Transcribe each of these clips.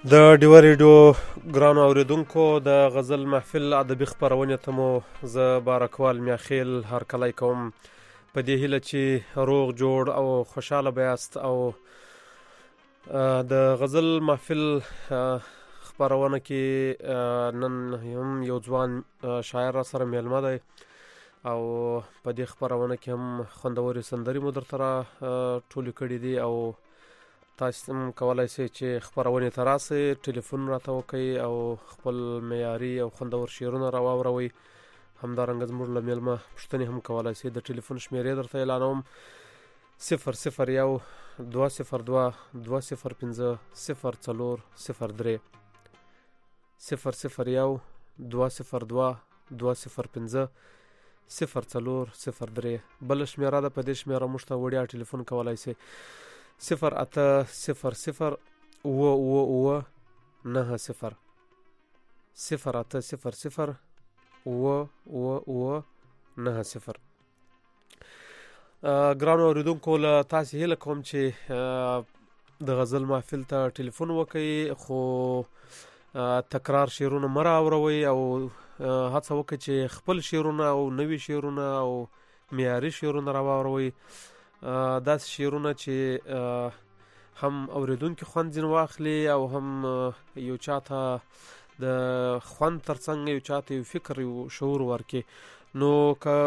د ډیوه ریډیو ګرانو اوریدونکو د غزل محفل ادبي خپرونې ته مو زه بارکوال میاخیل هرکلی کوم په دې هیله چې روغ جوړ او خوشحاله بیاست او د غزل محفل خپرونه کې نن هم یو ځوان شاعر را سره میلمه دی او په دې خپرونه کې هم خوندورې سندرې مو درته را ټولې کړي دي او تاسو هم کولای شئ چې خپرونې ته راسئ، ټلیفون راته وکئ او خپل معیاري او خوندور شعرونه را واوروئ. همدارنګه زموږ له میلمه پوښتنې هم کولای شئ. د ټلیفون شمېرې درته اعلانوم: 001 202 205 0403 001 202 205 0403. بل شمېره ده، په دې شمېره موږ ته وړیا ټلیفون کولای شئ. 0800 9 0 0800 9 0. ګرانو اوریدونکو، له تاسې هیله کوم چې د غزل محفل ته ټلیفون وکئ، خو تکرار شعرونه مه راوروئ او هڅه وکئ چې خپل شعرونه او نوي شعرونه او معیاري شعرونه را واوروئ. داسې شعرونه چې هم اوریدونکي خوند ځینې واخلي او هم یو چاته د خوند ترڅنګ یو چاته یو فکر یو شعور ورکړي. نو که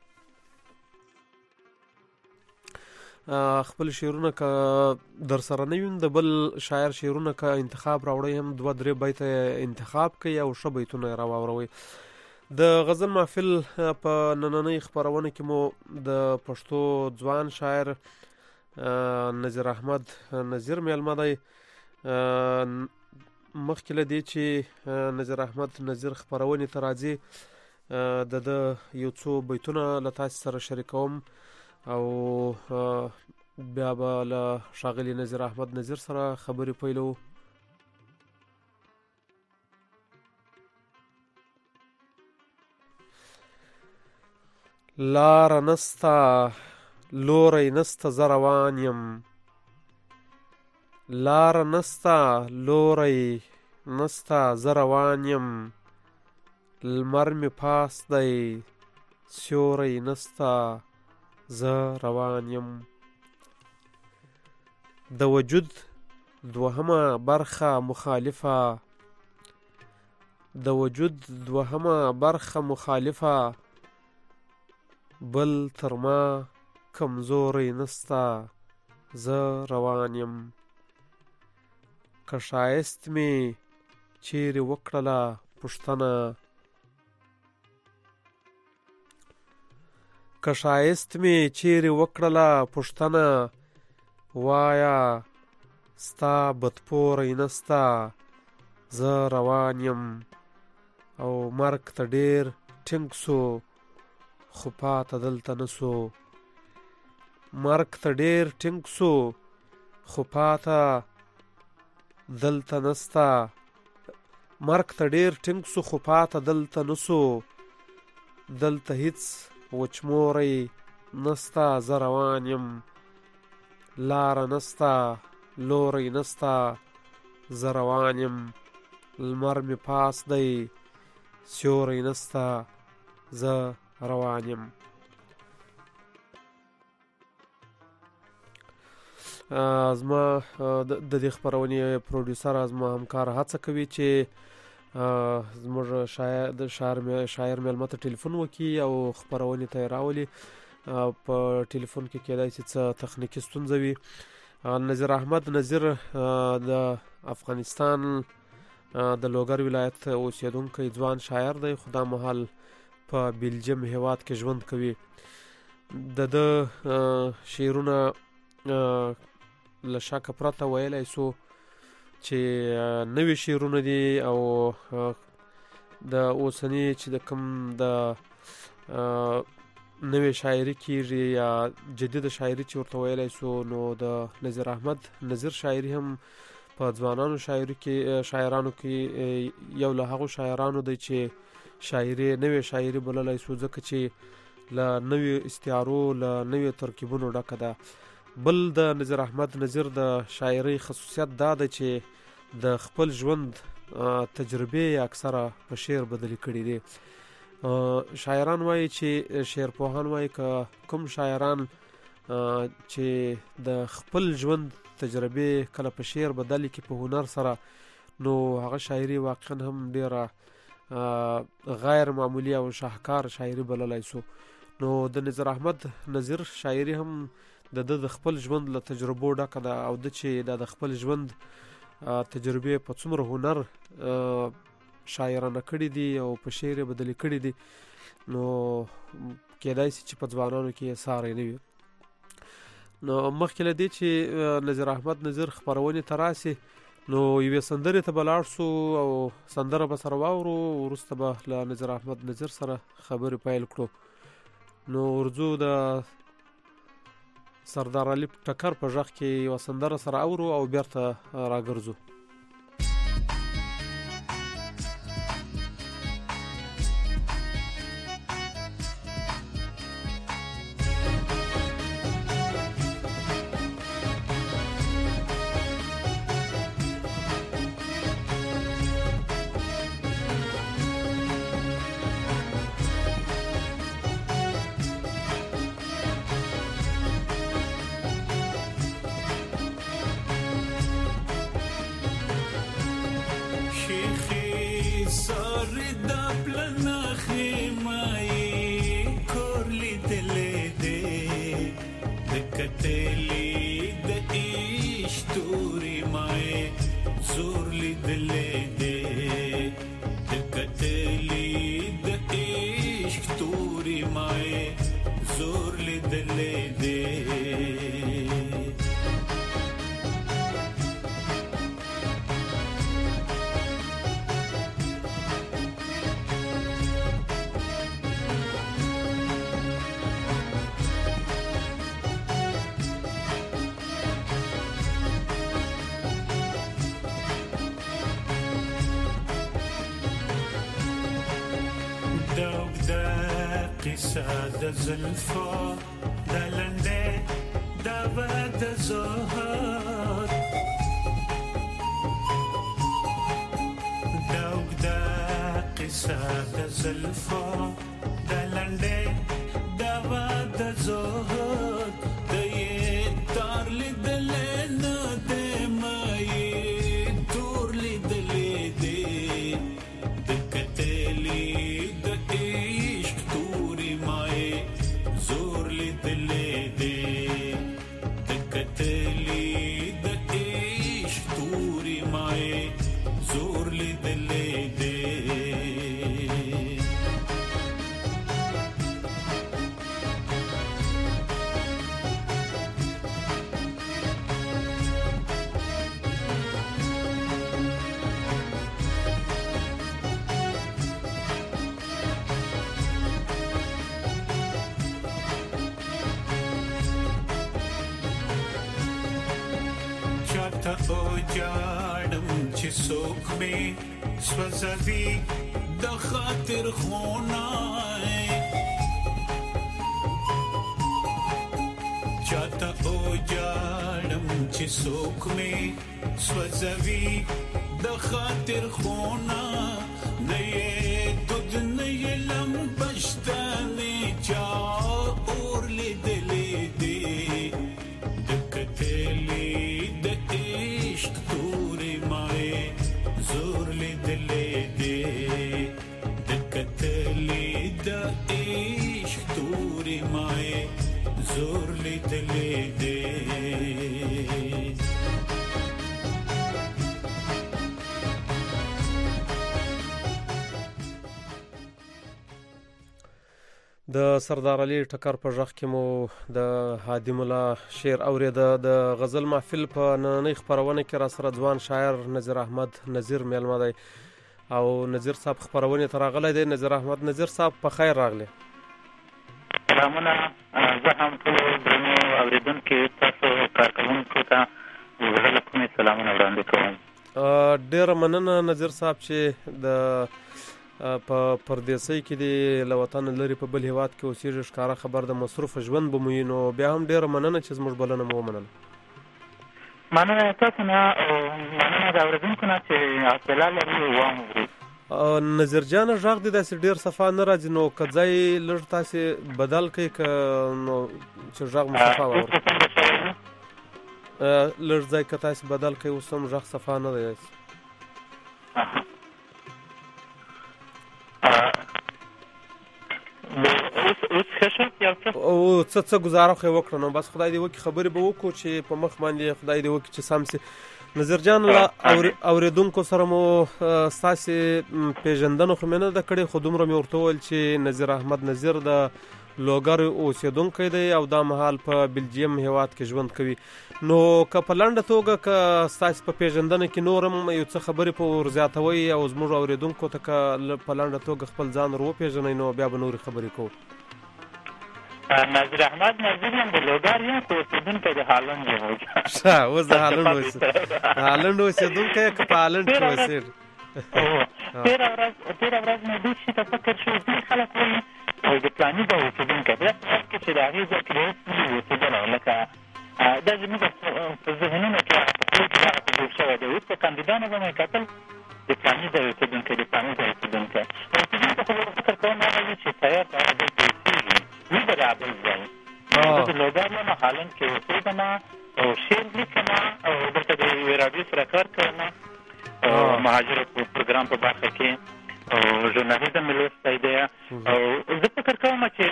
خپل شعرونه که در سره نه وي، د بل شاعر شعرونه که انتخاب راوړئ، هم 2-3 بیته انتخاب کړئ او ښه بیتونه یې را واوروئ. د غزل محفل په نننۍ خپرونه کې مو د پښتو ځوان شاعر نظیر احمد نظیر میلمه دی. مخکې له دې چې نظیر احمد نظیر خپرونې ته راځي، د یو څو بیتونه له تاسې سره شریکوم او بیا به له ښاغلي نظیر احمد نظیر سره خبرې پیلوو. لاره نسته لوری نسته زه روان یم، لاره نسته لوری نسته زه روان یم، لمر مې پاس دی سیوری نسته زه روان یم. د وجود دوهمه برخه مخالفه، د وجود دوهمه برخه مخالفه، بل تر ما کمزوری نسته زه روان یم. که ښایست مې چیرې وکړله پوښتنه، که ښایست مې چیرې وکړله پوښتنه، وایه ستا بدپوری نسته زه روان یم. او مرګ ته ډېر ټینګ سو خو پاته دلته نسو، مرګ ته ډېر ټینګ سو خو پاته دلته نسته، مرګ ته ډېر ټینګ سو خو پاته دلته نسو، دلته هیڅ وچموری نسته زه روان یم. لاره نسته لوری نسته زه روان یم، لمر مې پاس دی سیوری نسته زه روان یم. زما د دې خپرونې پروډیوسر زما همکار هڅه کوي چې زموږ شاعر میلمه ته ټلیفون وکړي او خپرونې ته یې راولي. په ټلیفون کې کېدای شي څه تخنیکي ستونزه وي. نظیر احمد نظیر د افغانستان د لوګر ولایت اوسیدونکی ځوان شاعر دی، خو دا مهال په بلجیم هیواد کې ژوند کوي. د شعرونه له شکه پرته ویلی سو چې نوي شعرونه دي او د اوسني چې د کوم د نوې شاعري کېږي یا جدید شاعري چې ورته ویلی سو، نو د نظیر احمد نظیر شاعري هم په ځوانانو شاعرانو کې یو له هغو شاعرانو دی چې نوې شاعري بللی سو، ځکه چې له نوې استعارو له نوې ترکیبونو ډکه ده. بل د نظیر احمد نظیر د شاعرۍ خصوصیت دا ده چې د خپل ژوند تجربې اکثره په شعر بدلې کړي دي. شاعران وایي چې شعرپوهان وایي که کوم شاعران چې د خپل ژوند تجربې کله په شعر بدلې کې په هنر سره، نو هغه شاعري واقعا هم ډیره غیر معمولی او شاهکار شاعري بللی سو. نو د نظیر احمد نظیر شاعري هم د خپل ژوند له تجربو ډکه ده، او د چې د خپل ژوند تجربې په څومره هنر شاعرانه کړي دي او په شعر یې بدلې کړي دي، نو کېدای شي چې په ځوانانو کې یې ساری نه وي. نو مخکې له دې چې نظیر احمد نظیر خپرونې ته راسي، نو یوې سندرې ته به لاړ سو او سندره به سره واورو، وروسته به له نظیر احمد نظیر سره خبرې پیل کړو. نو ورځو د سردار علي ټکر په غږ کې یوه سندره سره اورو او بیرته راګرځو. د زلفو د لنډې د بد زهر د اوږده قصه د زلفو د لنډې د بد زهر د یې تار لیدلې نه د مې تور لیدلې دې د کتلې ته اوجاړم چې څوک مې سوځوي د خاطر خونه چاته اوجاړم چې څوک مې سوځوي د خاطر خونه نه یې دود نه یې لمبشتنې چا اور لیدلې دي د کتلې زور لیدلې دې د کتلې د عشق تورې مای زور لیدلې دې. د سردار علي ټکر په غږ کې مو د هادي ملا شعر اورېده. د غزل محفل په نننۍ خپرونه کې را سره ځوان شاعر نظیر احمد نظیر میلمه دی او نظیر صاحب خپرونې ته راغلی دی. نظیر احمد نظیر صاحب په خیر راغلی. سلامونه. زه هم ټولو درنو اورېدونکو تاسو کارکوونکو ته زړه له کومې سلامونه وړاندې کوم. ډېره مننه نظیر صاحب چې د په پردیسۍ کې دی له وطن لرې په بل هیواد کې اوسېږي. ښکاره خبر د مصروف ژوند به مو وي، نو بیا هم ډېره مننه چې زموږ بلنه مو ومنله. مننه تاسو نه مننه د اورېدونکو نه چې حوصله لري واوري. نظر جان غږ دې داسې ډېر صفا نه راځي، نو که ځای لږ تاسې بدل کړئ که نو چې غږ مو صفا واوري. لږ ځای که تاسې بدل کړئ اوس هم غږ صفا نه دی. او څه گزاره خو یې وکړه، نو بس خدای دې وکړي خبرې به وکړو چې په مخ باندې خدای دې وکړي چې سم سي. نظر جان اورېدونکو سره مو ستاسې پېژندنه خو مې نه ده کړې، خو دومره مې ورته وویل چې نظیر احمد نظیر د لوګر اوسېدونکی دی او دا مهال په بلجیم هېواد کې ژوند کوي. نو که په لنډه توګه که ستاسې په پېژندنه کې نور هم یو څه خبرې په ور زیاتوئ او زموږ اورېدونکو ته که په لنډه توګه خپل ځان ور وپېژنئ نو بیا به نورې خبرې کوو. نظیر احمد نظیر یم د لوګر یم، خو اوسېدونکی د هالنډ یم. ښه، اوس د هالنډ اوسېدونکی یې که په هالنډ کې اوسېږي؟ تېره ورځ مې دې شي ته فکر شو، ځینې خلک وایي د فلاني ځای اوسېدونکی په داسې وخت کې چې د هغې ځای کې اوس نه وي اوسېدلی، لکه دا زموږ په ذهنونو کې هغه جوړ شوی دی. اوس په کاندیدانو به مې کتل د فلاني ځای اوسېدونکی د فلاني ځای اوسېدونکی. اوسېدونکی خو به فکر کوم هغه وي چې تیار په هغه ځای کې اوسېږي، وي به د هغه ځای. زه د لوګر یم، هالنډ کې اوسېږم او شعر لیکم او دلته د یوې راډیو سره کار کوم او مهاجرو پروګرام په برخه کې او ژورنالیزم مې لوستی دی. او زه فکر کوم چې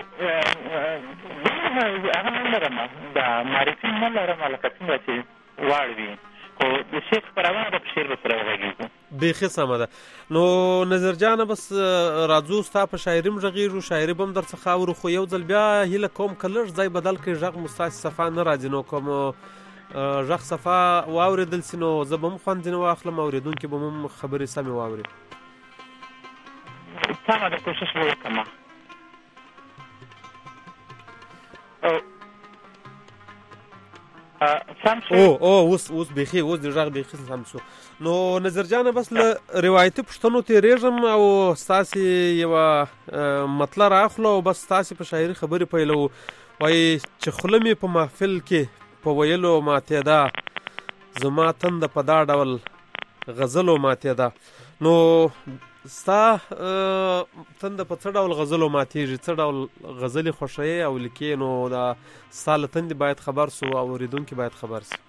هغه نه لرم، د معرفي نه لرم لکه څنګه چې واړ وي، خو د شعر خپرونه به په شعر به سره وغږېږو. بیخي سمه ده. نو نظر جانه بس راځو ستا په شاعري م غږېږو، شاعري به هم در څخه اورو، خو یو ځل بیا هیله کوم که لږ ځای بدل کړئ غږ مو ستاسې صفا نه راځي. نو که مو غږ صفا واورېدل سي نو زه به هم خوند ځینې واخلم، اورېدونکي به هم خبرې سمې واوري. سمه ده، کوشش به وکړم. اوس بیخي اوس د غږ بیخي سم شو. نو نظر جانه بس له روایتي پوښتنو تېرېږم او ستاسې یوه مطلع رااخلو او بس ستاسې په شاعري خبرې پیلوو. وایي چې خوله مې په محفل کې په ویلو ماتېده، زما تنده په دا ډول غزلو ماتېده. نو ستا تنده په څه ډول غزلو ماتېږي؟ څه ډول غزلې خوښوې او لیکې؟ نو دا ستا له تندې باید خبر سو او اورېدونکي باید خبر سي.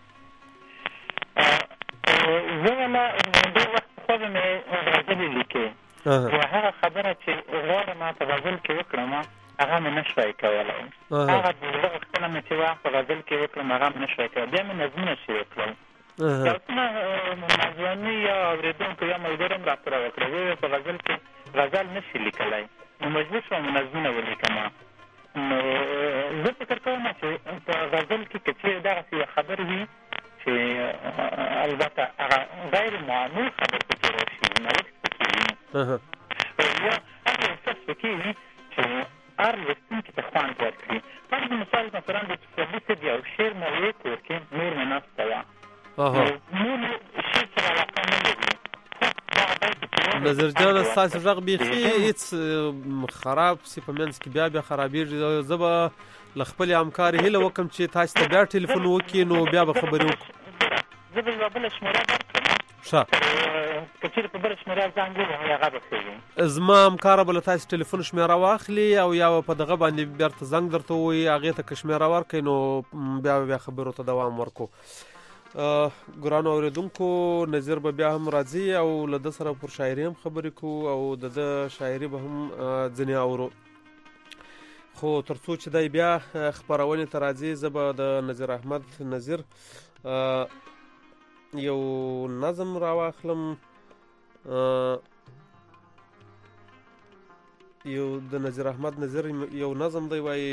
زه والا ډېر وخت پخوا به مې غزلې لیکې، خو هغه خبره چې غواړم په غزل کې وکړم هغه مې نه شوی کولی. هغه د زړه غوښتنه مې چې وخت په غزل کې وکړم هغه مې نه شوی کولی. بیا مې نظمونه شروع کړل، یو څونه نظمي یا اورېدونکو یا ملګرو هم راپوره وکړه، ویې په غزل کې غزل نه شي لیکلی، نو مجبور شوم نظمونه ولیکم. نو زه فکر کوم چې په غزل کې که چېرې دغسې یوه خبر وي چې البته هغه غیر معمول خبر پکې راشي، نوښت پکې وي، یا هغه احساس پکې وي چې هر لوستونکي ته خوند ورکړي. فرض مثال مثلا د پسرلي صاحب یو شعر مې وکړ کې نور مې نسته وه، نور شعر سره علاقه نه لري. نظر جانه ستاسې غږ بیخي هېڅ خراب سي په منځ کې بیا خرابېږي. زه به له خپلې همکارې هیله وکړم چې تاسې ته بیا ټلیفون وکړي نو بیا به خبرې وکړو. زه به یوه بله شمېره درکړم، ښه، که چېرې په بله شمېره زنګ ووهئ هغه به ښه وي. زما همکاره به له تاسې ټلیفون شمېره واخلي او یا به په دغه باندې بېرته زنګ درته ووایي، هغې ته که شمېره ورکړئ نو بیا خبرو ته دوام ورکړو. ګرانو اورېدونکو، نظیر به بیا هم راځي او له ده سره پر شاعري هم خبرې کوو او د ده شاعري به هم ځینې اورو. خو تر څو چې دی بیا خپرونې ته راځي زه به د نظیر احمد نظیر یو نظم راواخلم. یو د نظیر احمد نظیر یو نظم دی، وایي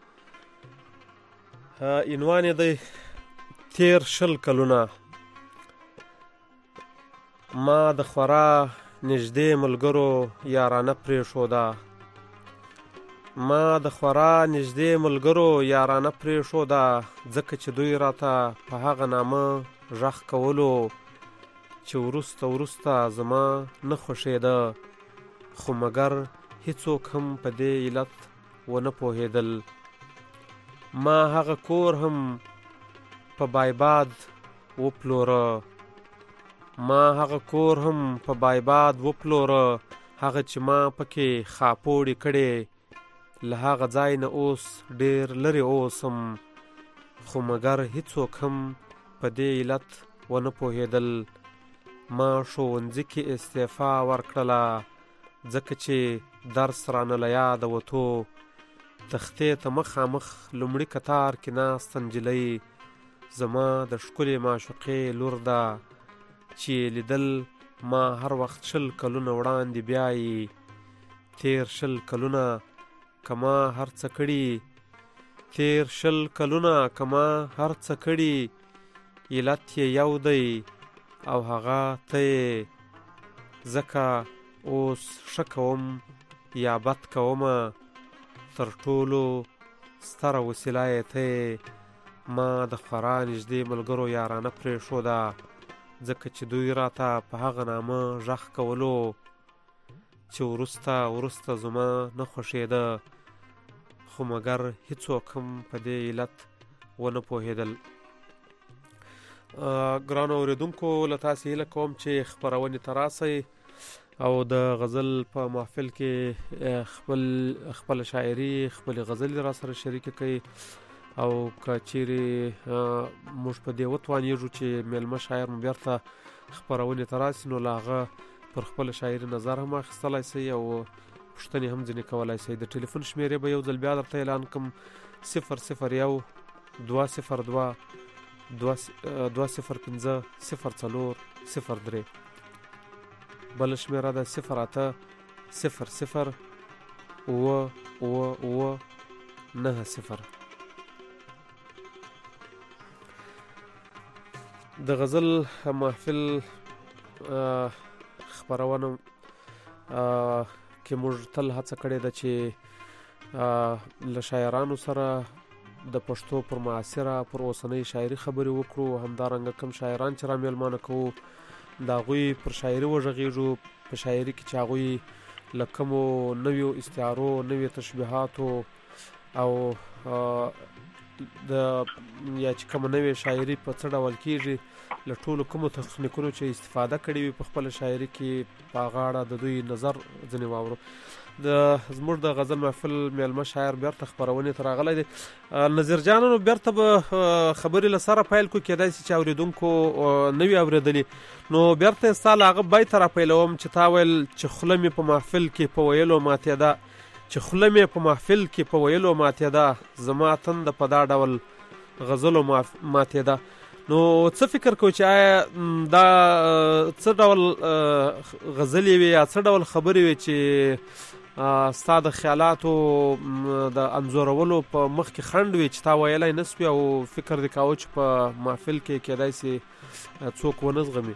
عنوان یې دی تیر 20 کلونه. ما د خورا نږدې ملګرو یارانه پرېښوده، ما د خورا نږدې ملګرو یارانه پرېښوده، ځکه چې دوی راته په هغه نامه غږ کولو چې وروسته زما نه خوښېده، خو مګر هیڅوک هم په دې علت ونه پوهېدل. ما هغه کور هم په بایباد وپلوره ما هغه کور هم په بایباد وپلوره هغه چې ما پکې خاپوړې کړې له هغه ځای نه اوس ډېر لرې اوسم خو مګر هیڅوک هم په دې علت ونه پوهېدل ما ښوونځي کې استعفا ورکړله ځکه چې درس رانه له یاده وتو تختې ته مخامخ لومړي کتار کې ناسته نجلۍ زما د ښکلې معشوقې لور ده چې لیدل ما هر وخت 20 کلونه وړاندې بیایي تیر 20 کلونه که ما هر څه کړي تیر 20 کلونه که ما هر څه کړي علت یې یو دی او هغه ته یې ځکه اوس ښه کوم یا بد کومه تر ټولو ستره وسیله یې ته ما د خورا نږدې ملګرو یارانه پرېښوده ځکه چې دوی راته په هغه نامه غږ کولو چې وروسته زما نه خوښېده خو مګر هیڅوک هم په دې علت ونه پوهېدل. ګرانو اورېدونکو له تاسې هیله کوم چې خپرونې ته راسئ او د غزل په محفل کې خپل شاعري خپل غزل را سره شریک کړئ او که چیرې موږ په دې وتوانیږو چې میلمه شاعر مو بیرته خپرونې ته راسي نو له هغه پر خپل شاعري نظر هم اخیستلی شئ او پوښتنې هم ځینې کولی شئ. د ټلیفون شمیرې به یو ځل بیا درته اعلان کړم 001 202 205 بل شمیره ده 08 00 90. د غزل محفل خپرونه کې موږ تل هڅه کړې ده چې له شاعرانو سره د پښتو پر معاصره پر اوسنۍ شاعري خبرې وکړو همدارنګه کم شاعران چې را میلمانه کوو د هغوی پر شاعري وغږیږو په شاعري کې چې هغوی له کومو نویو استعارو نویو تشبیهاتو او یا چې کومه نوې شاعري په څه ډول کېږي له ټولو کومو تخنیکونو چې استفاده کړې وي په خپله شاعري کې په هغه اړه د دوی نظر ځینې واورو. زموږ د غزل محفل میلمه شاعر بیرته خپرونې ته راغلی دی. نظیر جانانو بیرته به خبرې له سره پیل کړو کېدای شي چې اورېدونکو نه وي اورېدلي نو بیرته یې ستا له هغه بیته راپیلوم چې تا ویل چې خوله مې په محفل کې په ویلو ماتېده چې خوله مې په محفل کې په ویلو ماتېده زما تنده په دا ډول غزلو ماتېده. نو څه فکر کوي چې آیا دا څه ډول غزلې وي یا څه ډول خبرې وي چې ستا د خیالاتو د انځورولو په مخ کې خنډ وي چې تا ویلی نه سوي او فکر دې کاوه چې په محفل کې کېدای شي څوک ونه زغمي؟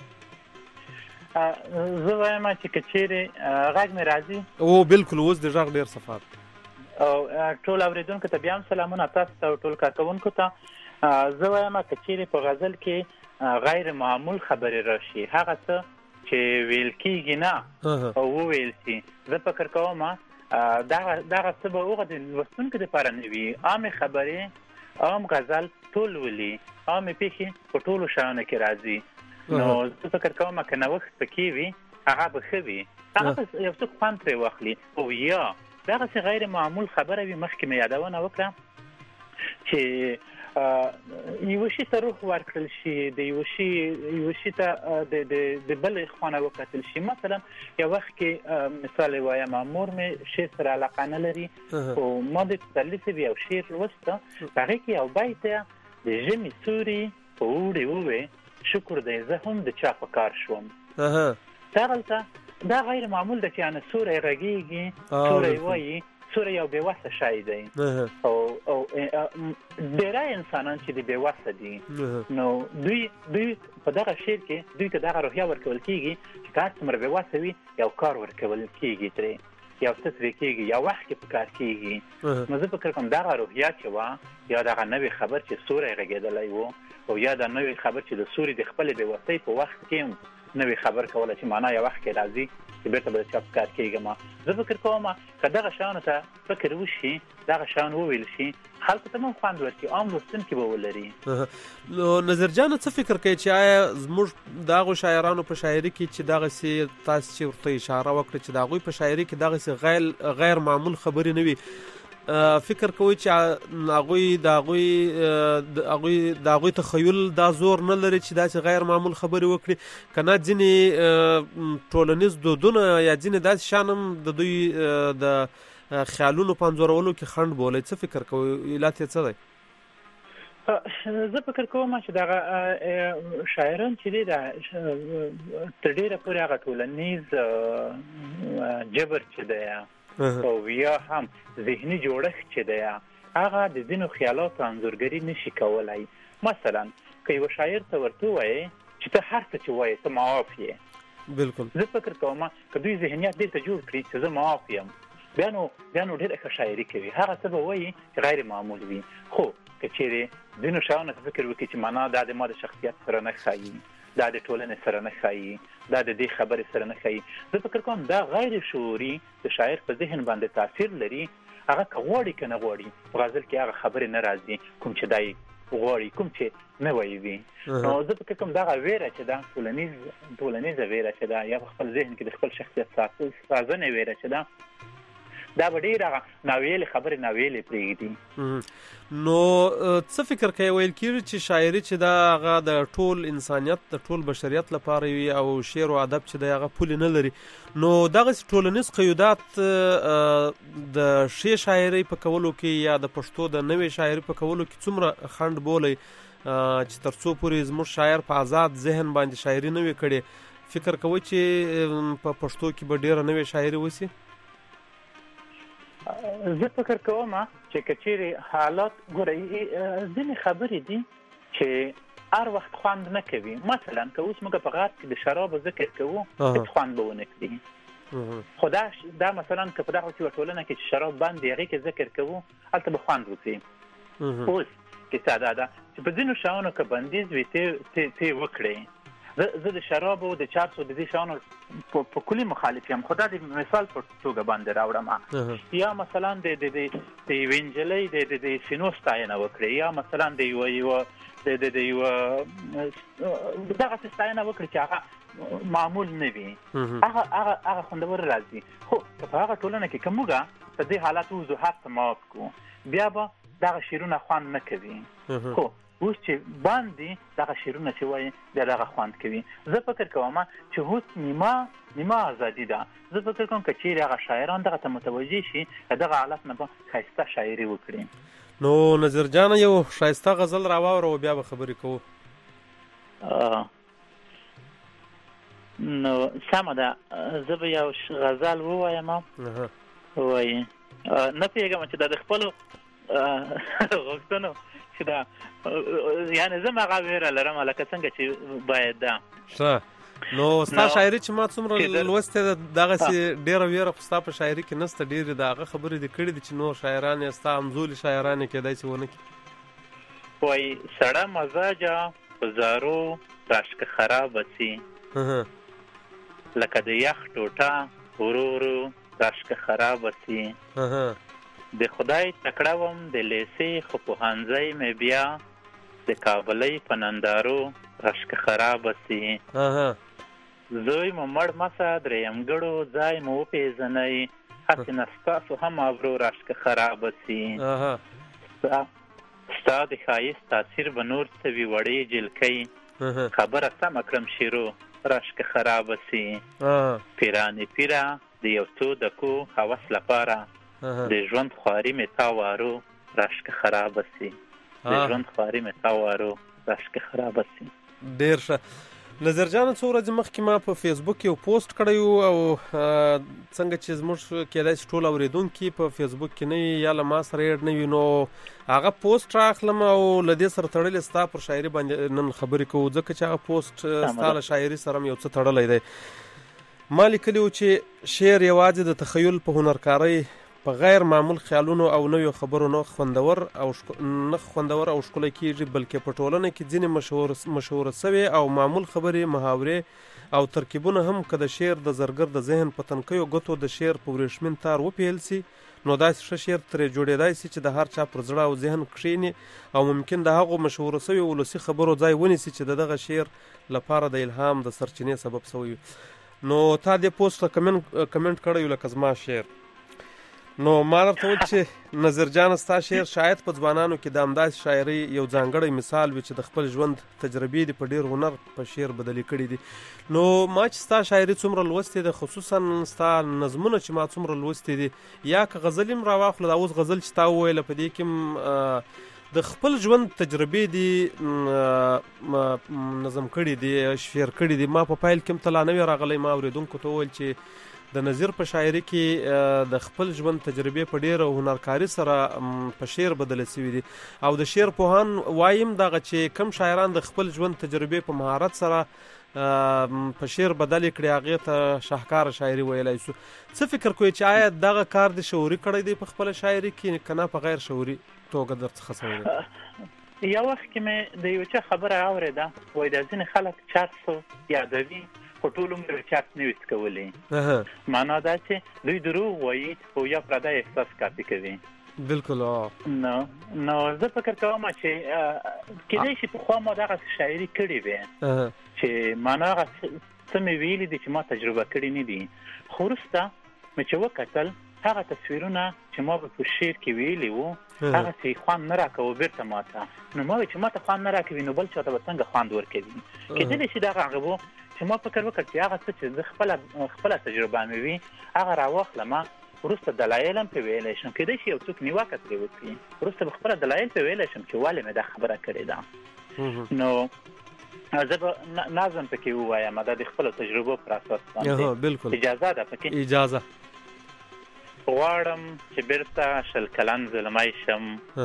زه وایم چې که چیرې غږ مې راځي او بالکل اوس د غږ ډېر صفات او ټول اورېدونکو ته بیا هم سلامونه تاسو ته او ټول کارکوونکو ته. زه وایم که چیرې په غزل کې غیر معمول خبرې راشي هغه څه چې ویل کېږي نه او وویل شي زه فکر کوم دغه څه به هغه د لوستونکو دپاره نه وي عامې خبرې عام غزل ټول ولي عامې پېښې په ټولو شیانو کې راځي نو زه فکر کوم که نوښت پکې وي هغه به ښه وي هغه به یو څوک خوند پرې واخلي او یا دغسې غیر معمول خبره وي مخکې مې یادونه وکړه چې یو شي ته روح ورکړل شي د یو شي ته د بل خوا نه وکتل شي. مثلا یو وخت کې مثال وایم مور مې شعر سره علاقه نه لري خو ما د پسرلي صاحب یو شعر لوسته په هغې کې یو بیت دی د ژمي سوري په اوړي ووې شکر دی زه هم د چا په کار شوم. دغلته دا غیر معمول ده چې یعنې سوری غږېږي سوری وایي سوری یو بېوسه شی دی او ډېری انسانان چې د بېوسه دي نو دوی په دغه شعر کې دوی ته دغه روحیه ورکول کېږي چې که هر څومره بېوسه وي یو کار ورکول کېږي ترې یو څه ترې کېږي یو وخت کې په کار کېږي. نو زه فکر کوم دغه روحیه چې وه یا دغه نوې خبر چې سوری غږېدلی و او یا دا نوې خبر چې د سوري د خپلې بېوسۍ په وخت کې نوې خبر کوله چې معنا یو وخت کې راځي چې بیرته به چاپ کار کېږم. زه فکر کوم که دغه شیانو ته فکر وشي، دغه شیان وویل شي، خلکو ته هم خوند ورکړي، عام لوستونکي به ولري. نو نظر جانه څه فکر کوي چې آیا زموږ د هغو شاعرانو په شاعري کې چې دغسې تاسو چې ورته اشاره وکړه چې د هغوی په شاعري کې دغسې غیر معمول خبرې نه وي، فکر کوي چې د هغوی تخیل دا زور نه لري چې داسې غیر معمول خبرې وکړي، که نه ځینې ټولنیز دودونه یا ځینې داسې شیان هم د دوی د خیالونو په انځورولو کې خنډ بولي؟ څه فکر کوي؟ علت یې څه دی؟ زه فکر کوم چې دغه شاعران چې دي تر ډېره پورې هغه ټولنیز جبر چې دی او یا هم ذهني جوړښت چې دی هغه د ځینو خیالاتو انځورګري نشي کولی. مثلا که یو شاعر ته ورته ووایي چې ته هر څه چې وایې ته معاف یې، بالکل زه فکر کوم که دوی ذهنیت دې ته جوړ کړي چې زه معاف یم، بیا نو ډېره ښه شاعري کوي، هغه څه به وایي چې غیر معمول وي. خو که چیرې ځینو شیانو ته فکر وکړي چې معنا دا د ما د شخصیت سره نه ښایي، دا د ټولنې سره نه ښایي، دا د دې خبرې سره نه ښایي، زه فکر کوم دا غیر شعوري د شاعر په ذهن باندې تاثیر لري. هغه که غواړي که نه غواړي په غزل کې هغه خبرې نه راځي کوم چې دی غواړي، کوم چې نه وایي وي. نو زه فکر کوم دغه ویره چې ده ټولنیزه ویره چې ده یا په خپل ذهن کې د خپل شخصیت سازنې ویره چې ده دا به ډېر هغه ناویلې خبرې ناویلې پرېږدي. نو څه فکر کوي ویل کېږي چې شاعري چې ده هغه د ټول انسانیت د ټول بشریت لپاره وي او شعر او ادب چې دی هغه پولې نه لري، نو دغسې ټولنیز قیودات د ښې شاعرۍ په کولو کې یا د پښتو د نوې شاعرۍ په کولو کې څومره خنډ بولی چې تر څو پورې زموږ شاعر په آزاد ذهن باندې شاعري نه وي کړې، فکر کوئ چې په پښتو کې به ډېره نوې شاعري وسي؟ زه فکر کوم چې که چیرې حالات ګورئ ځینې خبرې دي چې هر وخت خوند نه کوي. مثلا که اوس موږ په غار کې د شرابو ذکر کوو هېڅ خوند به ونه کړي، خو دا مثلا که په دغه ټولنه کې چې شراب بند دی هغې کې ذکر کوو هلته به خوند وکړي. اوس کیسه دا ده چې په ځینو شیانو که بندیز وي ته وکړئ. زه د شرابو د چارسو د دې شیانو په کلي مخالف یم، خو دا د مثال په توګه باندې راوړم. یا مثلا د یوې نجلۍ د سینو ستاینه وکړئ، یا مثلا د یوه دغسې ستاینه وکړئ چې هغه معمول نه وي، هغه خوندور راځي. خو که په هغه ټولنه کې که موږ په دې حالت وضوحات ته موافق کړو بیا به دغه شعرونه خوند نه کوي. خو اوس چې باندې دغه شعرونه چې وایي بیا دغه خوند کوي. زه فکر کوم چې اوس نیمه ازادي ده. زه فکر کوم که چیرې هغه شاعران دغه ته متوجه شي که دغه حالت نه به ښایسته شاعري وکړي. نو نظر جانه یو ښایسته غزل راواوره او بیا به خبرې کوو. نو سمه ده، زه به یو غزل ووایم. وایي نه پوهېږم چې دا د خپلو غوښتنو چې دا یعنې زه هم هغه ویره لرم لکه څنګه چې باید ده. ښه، نو ستا شاعري چې ما څومره لوستې ده دغسې ډېره ویره خو ستا په شاعري کې نشته، ډېرې د هغه خبرې دې کړي دي چې نور شاعران یې ستا همزولي شاعران یې کېدای شي ونه کړي. وایي سړه مزاجه په زارو راشکه خرابه سي، لکه د یخ ټوټه ورو ورو راشکه خرابه سي، د خدای تکړه وم د لیسې خو پوهنځی مې بیا د کابلۍ په نندارو راشکه خرابه سي، زوی مو مړ مسه درېیمګړو ځای مو وپېژنئ، هسې نه ستاسو هم ابرو راشکه خرابه سي، ستا د ښایست تاثیر به نور څه وي وړې جلکۍ، خبره سمه کړم شیرو راشکه خرابه سي، پیرانې پیره د یو څو دقو هوس لپاره د ژوند خواري مې تا وارو راشکه خرابه سي، د ژوند خواري مې تا وارو راشکه خرابه سي. ډېر ښه. نظر جانه څو ورځې مخکې ما په فیسبوک یو پوسټ کړی و او څنګه چې زموږ کېدای شي ټول اورېدونکي په فیسبوک کې نه وي یا له ما سره یې نه وي، نو هغه پوسټ راخلم او له دې سره تړلې ستا پر شاعري باندې نن خبرې کوو ځکه چې هغه پوسټ ستا له شاعري سره هم یو څه تړلی دی. ما لیکلي و چې شعر یوازې د تخیل په هنرکارۍ په غیر معمول خیالونو او نویو خبرو نه خوندور او ښکلی کیږي، بلکې په ټولنه کې ځینې مشهوره سوي او معمول خبرې، محاورې او ترکیبونه هم که د شعر د زرګر د ذهن په تنکیو ګوتو د شعر په ورېښمین تار وپیل سي، نو داسې ښه شعر ترې جوړېدای سي چې د هر چا پر زړه او ذهن کښېني او ممکن د هغو مشهوره سوي ولسي خبرو ځای ونیسي چې د دغه شعر لپاره د الهام د سرچینې سبب سوی. نو تا دې پوسټ ته کمنټ کړی لکه زما شعر، نو ما درته وویل چې نظر جان ستا شعر شاید په ځوانانو کې د همداسې شاعرۍ یو ځانګړی مثال وي چې د خپل ژوند تجربې دي په ډېر هنر په شعر بدلې کړي دي. نو ما چې ستا شاعري څومره لوستې ده، خصوصا ستا نظمونه چې ما څومره لوستې دي، یا که غزل هم راواخلو، دا اوس غزل چې تا وویله په دې کې د خپل ژوند تجربې دي نظم کړي دي، شعر کړي دي. ما په پایل کې هم ته لا نه وې راغلی، ما اورېدونکو ته وویل چې د نظیر په شاعري کې د خپل ژوند تجربې په ډېره هنرکاري سره په شعر بدله سوي دي، او د شعر پوهان وایم دغه چې کم شاعران د خپل ژوند تجربې په مهارت سره په شعر بدلې کړي، هغې ته شاهکاره شاعري ویلی سو. څه فکر کوئ چې آیا دغه کار د شعوري کړی دی په خپله شاعري کې که نه په غیر شعوري توګه درڅخه سوی دی؟ یو وخت کې مې د یو چا خبره اورېده، وایي دا ځینې خلک چرس یادوي خو ټول عمر چرس نه وي څکولی، معنا دا چې دوی دروغ وایي او یا پردی احساس کاپي کوي. بالکل. نو زه فکر کوم چې کېدای شي پخوا ما دغسې شاعري کړې وې چې معنا هغه څه مې ویلي دي چې ما تجربه کړي نه دي، خو وروسته مې چې وکتل هغه تصویرونه چې ما به په شعر کې ویلي وو هغه چې خوند نه راکوه بیرته ماته، نو ما وایي چې ماته خوند نه راکوي نو بل چاته به څنګه خوند ورکوي. کېدلی شي دغه هغه و چې ما فکر وکړ چې هغه څه چې زه خپله تجربه مې وي هغه راواخلم، وروسته دلایل هم پرې ویلی شم، کېدای شي یو څوک نیوکه ترې وکړي، وروسته به خپله دلایل پرې ویلی شم چې ولې مې دا خبره کړې ده. نو زه به نظم پکې ووایم، دا د خپلو تجربو پر اساس باندې. بالکل. اجازه ده پکې؟ اجازه. غواړم چې بیرته 20 کلن زلمی شم،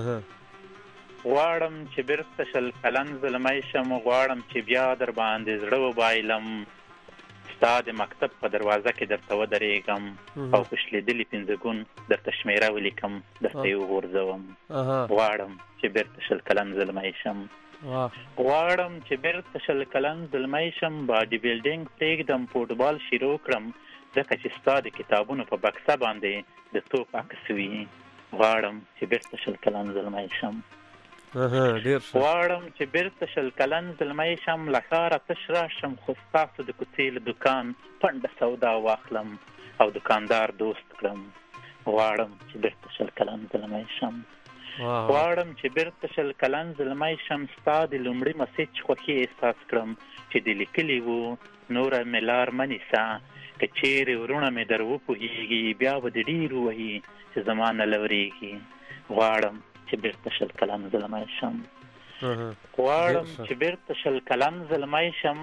غواړم چې بیرته 20 کلن زلمی شم، غواړم چې بیا در باندې زړه وبایلم، ستا د مکتب په دروازه کې درته ودرېږم او په شلېدلي پنځه ګون درته شمېره ولیکم، درته یې وغورځوم. غواړم چې بیرته 20 کلن زلمی شم، غواړم چې بیرته 20 کلن زلمی شم، باډي بیلډینګ پرېږدم، فوټبال شروع کړم، ځکه چې ستا د کتابونو په بکسه باندې د توپ عکس وي. غواړم چې بیرته 20 کلن زلمی شم، غواړم چې بیرته 20 کلن زلمی شم، له ښاره تش راشم خو ستاسو د کوڅې له دوکان پنډه سودا واخلم او دوکاندار دوست کړم. غواړم چې بیرته 20 کلن زلمی شم، غواړم چې بیرته 20 کلن زلمی شم، ستا د لومړي مسیج خوښي احساس کړم چې د لیکلي وو نوره مې لار مه نیسه، که چیرې ورونه مې در وپوهېږي بیا به د ډېرو وهي چې زما نه لورېږي. غواړم چې بیرته 20 کلن زلمی شم، غواړم چې بیرته 20 کلن زلمی شم،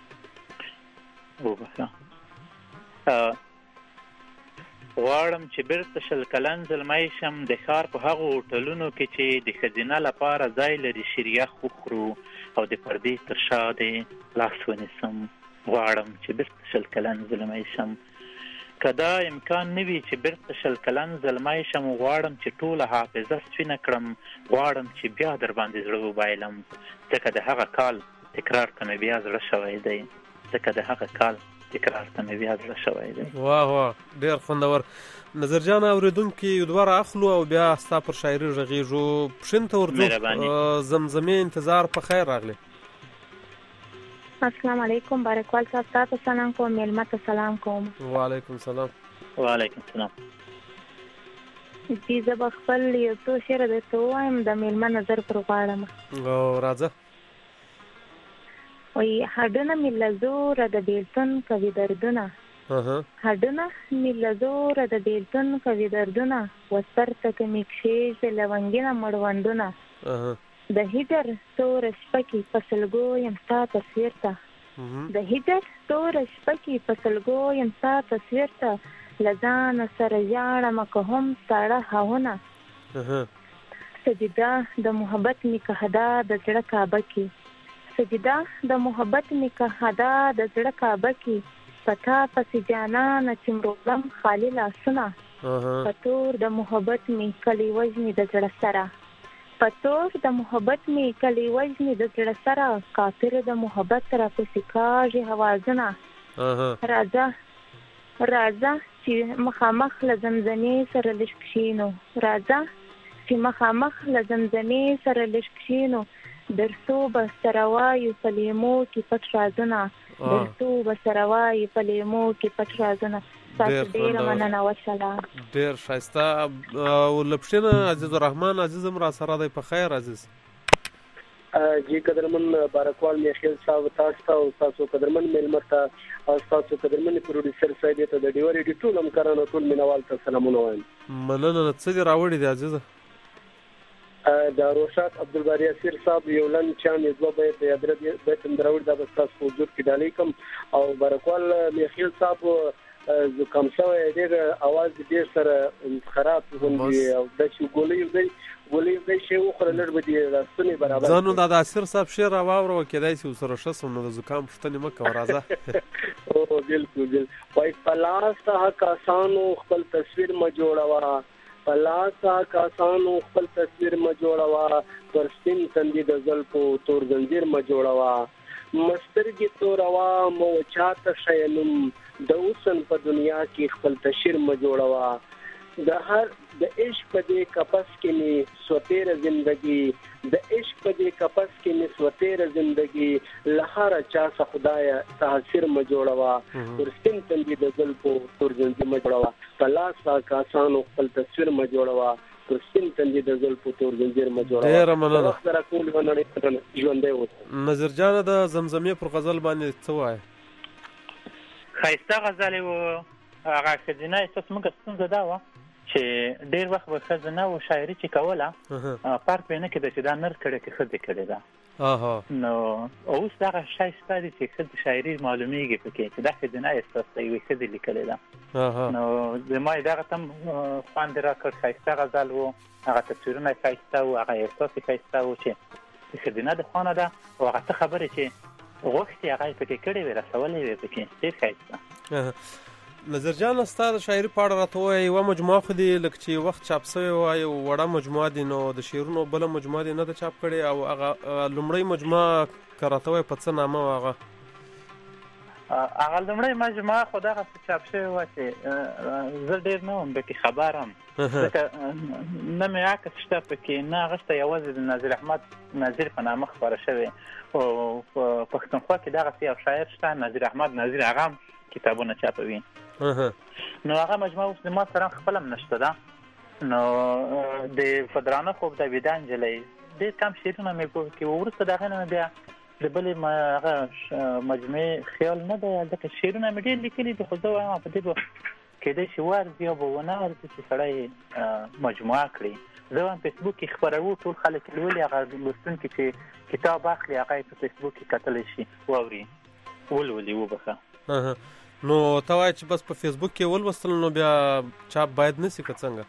غواړم چې بیرته 20 کلن زلمی شم، د ښار په هغو هوټلونو کې چې د ښځینه لپاره ځای لري شیریخ وخورو او د پردې تر شا دې لاس ونیسم. غواړم چې بیرته 20 کلن زلمی شم، که دا امکان نه وي چې بیرته 20 کلن زلمی شم، غواړم چې ټوله حافظه سپینه کړم، غواړم چې بیا در باندې زړه وبایلم، ځکه د هغه کال تکرار ته مې بیا زړه شوی دی، ځکه د هغه کال تکرار ته مې بیا زړه شوی دی. واه ډېر خوندور. نظر جان اورېدونکي دوباره اخلو او بیا ستا پر شاعري غږېږو. پښین ته ورځو. زمزمې انتظار په خیر راغلی. السلام علیکم، بارکوال صاحب تاسو سلام کوم، میلمه ته سلام کوم. وعلیکم سلام. وعلیکم سلام. زه به خپل یو څو شعر درته ووایم، د میلمه نظر پر غواړم. راځه. وایي هډونه مې له زوره د بېلتون کوي دردونه، هډونه مې له زوره د بېلتون کوي دردونه، وسر ته که مې کښېږدې لونګینه مړوندونه، د هجر توره شپه کې په سلګو یم ستا تصویر ته، د هجر توره شپه کې په سلګو یم ستا تصویر ته، له ځانه سره ژاړمه که هم ساړه هوونه، سجده د محبت مې کهدا د زړه کعبه کې، سجده د محبت مې کهدا د زړه کعبه کې، په تا پسې جانانه چې مروړم خالي لاسونه، په تور د محبت می کلی وژني د زړه سره په تور د محبت می کلی وژني د زړه سره کافر د محبت را پسې کاږي هوازونه راځه چې مخامخ له زمزمې سره لږ کښینو راځه چې مخامخ له زمزمې سره لږ کښینو درڅو به سره وایو په لیمو کې پټ رازونه درڅو به سره وایو په لیمو کې پټ رازونه تاسو ډېره مننه وسلام. ډېر ښایسته او لپښینه عزیز الرحمن عزیزم را سره دی په خیر عزیز جی قدرمن بارکوال میخیل صاحب تاسو ته او تاسو قدرمن میلمه ته او تاسو قدرمن پروډوسر صاحب ته د ډیور ایډیټ ټول همکارانو ټول مینوال ته سلامونه وایم. مننه. څه دې راوړي دی عزیزه؟ د روشات عبدالباری اسیر صاحب یو لن چان یو بیت د ادرب بیت دراوړ د بستاس حضور کې ډالې کوم او بارکوال میخیل صاحب زکام شوی ډېر اواز ډېر سره خراب غوندي او د چې ګولې دی شی وخوره لږ به دې راستنې برابر ځانو د اسیر صاحب شعر راواوره کېدای شي ورسره ښه سم نو د زکام پوښتنې مه کوه راځه. او بالکل وایي په لاس کسانو خپل تصویر مه جوړوه په لاس کسانو خپل تصویر مه جوړوه پر سپین تندي د زلفو تور زنځیر مه جوړوه مسترګې توروا مو چاته شینم د اوسن په دنیا کې خپل تشیر مه جوړوه د عشق په دې کپس کې می سوتیره زندگی د عشق په دې کپس کې می سوتیره زندگی لهاره چا څخه خدای تاثیر مه جوړوه پر سپین تندي د زلفو تور زنځیر مه جوړوه په لاس کسانو خپل تصویر مه جوړوه پر سپین تندي د زلفو تور زنځیر مه جوړوه. ډېره مننه. سره کول ونړې ژوندی اوسه. نظر جانه د زمزمې پر غزل باندې څه وایي؟ ښایسته غزل و هغه ښځینه احساس موږ ستونزه دا وه چې ډېر وخت به ښځینه و شاعري چې کوله فرق به نه کېده چې دا نر کړی که ښځې کړې ده نو اوس دغه شی شته دی چې ښځې شاعري معلومیږي پکې چې دا ښځینه احساس دی یوې ښځې لیکلې ده نو زما یې دغه ته هم خوند یې راکړ ښایسته غزل و هغه تصویرونه یې ښایسته و هغه احساس یې ښایسته و چې ښځینه د خوانه ده او هغه څه خبرې چې غوښتې هغه یې پکې کړې وې رسولې وې پکې ډېر ښایسته. نظر جان ستا د شاعري په اړه راته ووایه یوه مجموعه خو دې لکه چې وخت چاپ سوې وه یو وړه مجموعه دي نو د شعرونو بله مجموعه دې نه ده چاپ کړې او هغه لومړۍ مجموعه که راته وایه په څه نامه وه هغه لومړۍ مجموعه خو دغسې چاپ شوې وه چې زه ډېر نه وم پکې خبر هم ځکه نه مې عکس شته پکې نه هغه شته یوازې د نظیر احمد نظیر په نامه خپاره شوې او په پښتونخوا کې دغسې یو شاعر شته نظیر احمد نظیر هغه هم کتابونه چاپوي نو هغه مجموعه اوس د ما سره خپل هم نشته ده نو د فدرانه خوب د ویده نجلۍ ډېر کم شعرونه مې پکې وروسته د هغې نه بیا د بلې هغه مجموعې خیال نه دی ځکه شعرونه مې ډېر لیکلي دي خو زه وایم په دې به کېدای شي ورځي یا به ونه ورځي چې سړی مجموعه کړي زه هم فیسبوک کې خپروو ټول خلک لولي هغه لوستونکي چې کتاب اخلي هغه یې په فیسبوک کې کتلی شي واوري ولولي وبخه نو ته وایې چې بس په فیسبوک کې ولوستل نو بیا چاپ باید نه شي که څنګه؟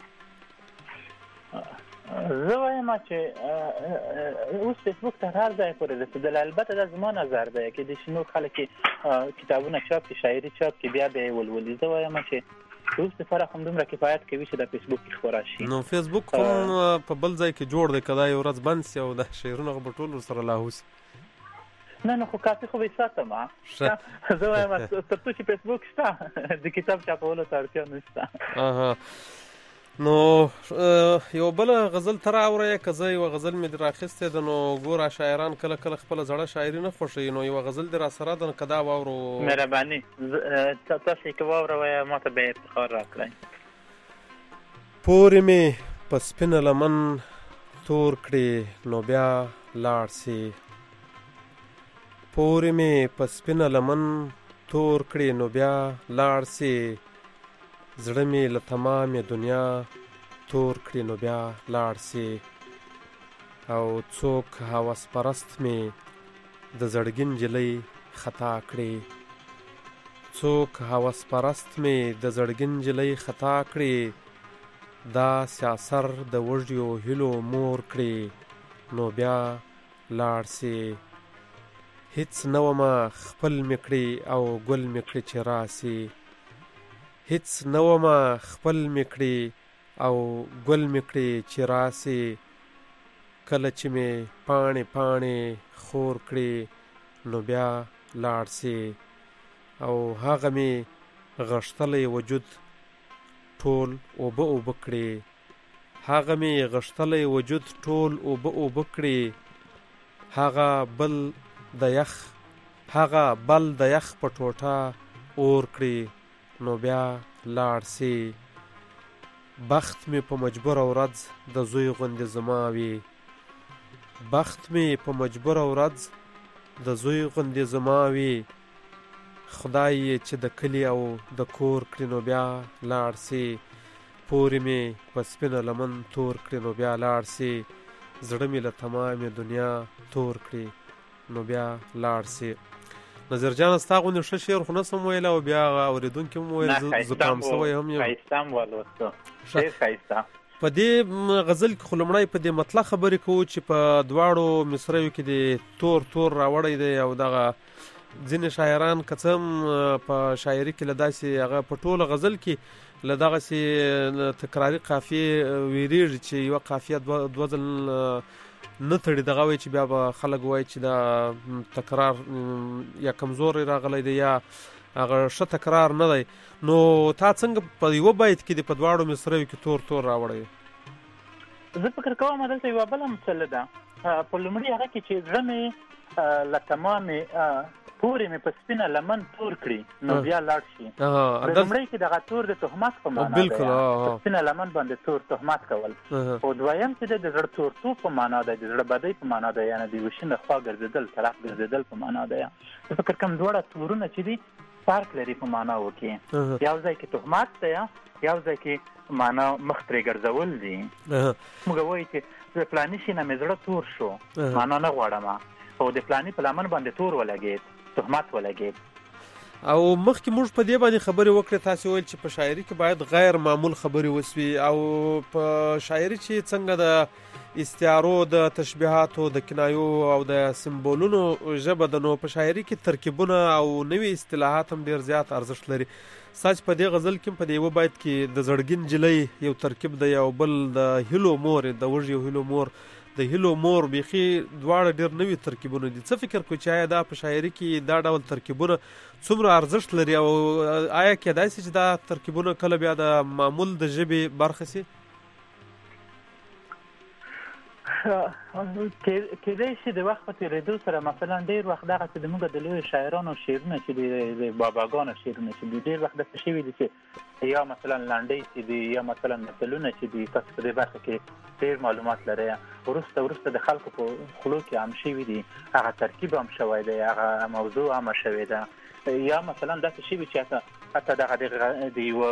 زه وایم چې اوس فیسبوک تر هر ځای پورې رسېدلی البته دا زما نظر دی کېدای شي نور خلک کتابونه چاپ کړي شاعري چاپ کړي بیا به یې ولولي زه وایم چې اوس دپاره همدومره کفایت کوي چې د فیسبوک کې خپاره شي. نو فیسبوک هم په بل ځای کې جوړ دی که دا یو ورځ بند شي او دا شعرونه به ټول ورسره لاهو شي نه خو کافي خو به یې ساتم زه وایم تر څو چې فیسبوک شته د کتاب چاپولو ته اړتیا نشته. نو یو بله غزل ته راوړی که زه یوه غزل مې دې راخیستې ده نو ګوره شاعران کله کله خپله زړه شاعري نه خوښوي نو یوه غزل دې راسره ده که دا واورو مهرباني تاسو یې که واوروئ ما ته بیا افتخار راکړئ. پورې مې په سپینه لمن تور کړې نو بیا لاړ سي پورې مې په سپینه لمن تور کړې نو بیا لاړ سي زړه مې له تمامې دنیا تور کړې نو بیا لاړ سي او څوک هوس پرست مې د زړګي نجلۍ خطا کړې څوک هوس پرست مې د زړګي نجلۍ خطا کړې دا سیاسر د وږیو هیلو مور کړې نو بیا لاړ سي هیڅ نه ومه خپل مې کړې او ګل مې کړې چې راسي هیڅ نه ومه خپل مې کړي او ګل مې کړي چې راسې کله چې مې پاڼې پاڼې خور کړي نو بیا لاړ سې او هغه مې غښتلی وجود ټول اوبه اوبه کړي هغه مې غښتلی وجود ټول اوبه اوبه کړي هغه بل د یخ په ټوټه اور کړي نو بیا لاړ سې بخت مې په مجبوره ورځ د زوی غوندې زما وي بخت مې په مجبوره ورځ د زوی غوندې زما وي خدای چې د کلي او د کور کړي نو بیا لاړ سې پورې مې په سپینه لمن تور کړي نو بیا لاړ سې زړه مې له تمامې دنیا تور کړي نو بیا لاړ سې. نظر جان ستا غوندې ښه شعر خو نه سم ویلی او بیا اورېدونکي هم ویل زکام سوی هم یم ښایسته م ولوستو ډېر ښایسته. په دې غزل کې خو لومړی په دې مطلق خبرې کوو چې په دواړو مصریو کې د تور راوړی دی او دغه ځینې شاعران که څه هم په شاعري کې له داسې هغه په ټوله غزل کې له دغسې تکراري قافیې ویریږي چې یوه قافیه دوه ځل نه تړي دغه وایي چې بیا به خلک وایي چې دا تکرار یا کمزوری راغلی دی یا هغه ښه تکرار نه دی. نو تا څنګه په یوه بیت کې د په دواړو مصریو کې تور راوړی؟ زه فکر کوم دلته یوه بله مسله ده په لومړي هغه کې چې زړه مې له تمامې پورې مې په سپینه لمن تور کړي نو بیا لاړ شي. د لومړی کې دغه تور د تهمت په معنا دی په سپینه لمن باندې تور تهمت کول او دویم چې د زړه تورتوب په معنا دی د زړه بدۍ په معنا دی یعنې د یوه شي نه خوا ګرځېدل طرف ګرځېدل په معنا دی. زه فکر کوم دواړه تورونه چې دي فرق لري په معناو کې یو ځای کې تهمت دی یو ځای کې معنا مخ ترې ګرځول دي. موږ وایو چې د فلاني شي نه مې زړه تور شو معنا نه غواړم او د فلاني په لمن باندې تور ولګېد تهمت ولګېد. او مخکې موږ په دې باندې خبرې وکړې تاسې ویل چې په شاعري کې باید غیر معمول خبرې وسوي او په شاعري چې څنګه د استعارو د تشبیهاتو د کنایو او د سمبولونو ژبه ده نو په شاعري کې ترکیبونه او نوي اصطلاحات هم ډېر زیات ارزښت لري. ساج په دې غزل کې په دې یوه بیت کې د زړګین جلۍ یو ترکیب دی او بل د هیلو مور د وږیو هیلو مور د هیلو مور بیخي دواړه ډېر نوي ترکیبونه دي. څه فکر کوئ چې آیا دا په شاعري کې دا ډول ترکیبونه څومره ارزښت لري او آیا کېدای شي چې دا ترکیبونه کله بیا د معمول د ژبې برخه شي؟ کېدای شي د وخت په تېرېدو سره مثلا ډېر وخت دغه چې زموږ د لویو شاعرانو شعرونه چې دي د باباګانو شعرونه چې دي ډېر وخت داسې شوي دي چې یا مثلا لنډۍ چې دي یا مثلا مثلونه چې دي تاسو په دې برخه کې ډېر معلومات لرئ وروسته د خلکو په خولو کې عام شوي دي هغه ترکیب هم شوی دی هغه موضوع هم شوې ده یا مثلا داسې شوي چې حتی دغه د یوه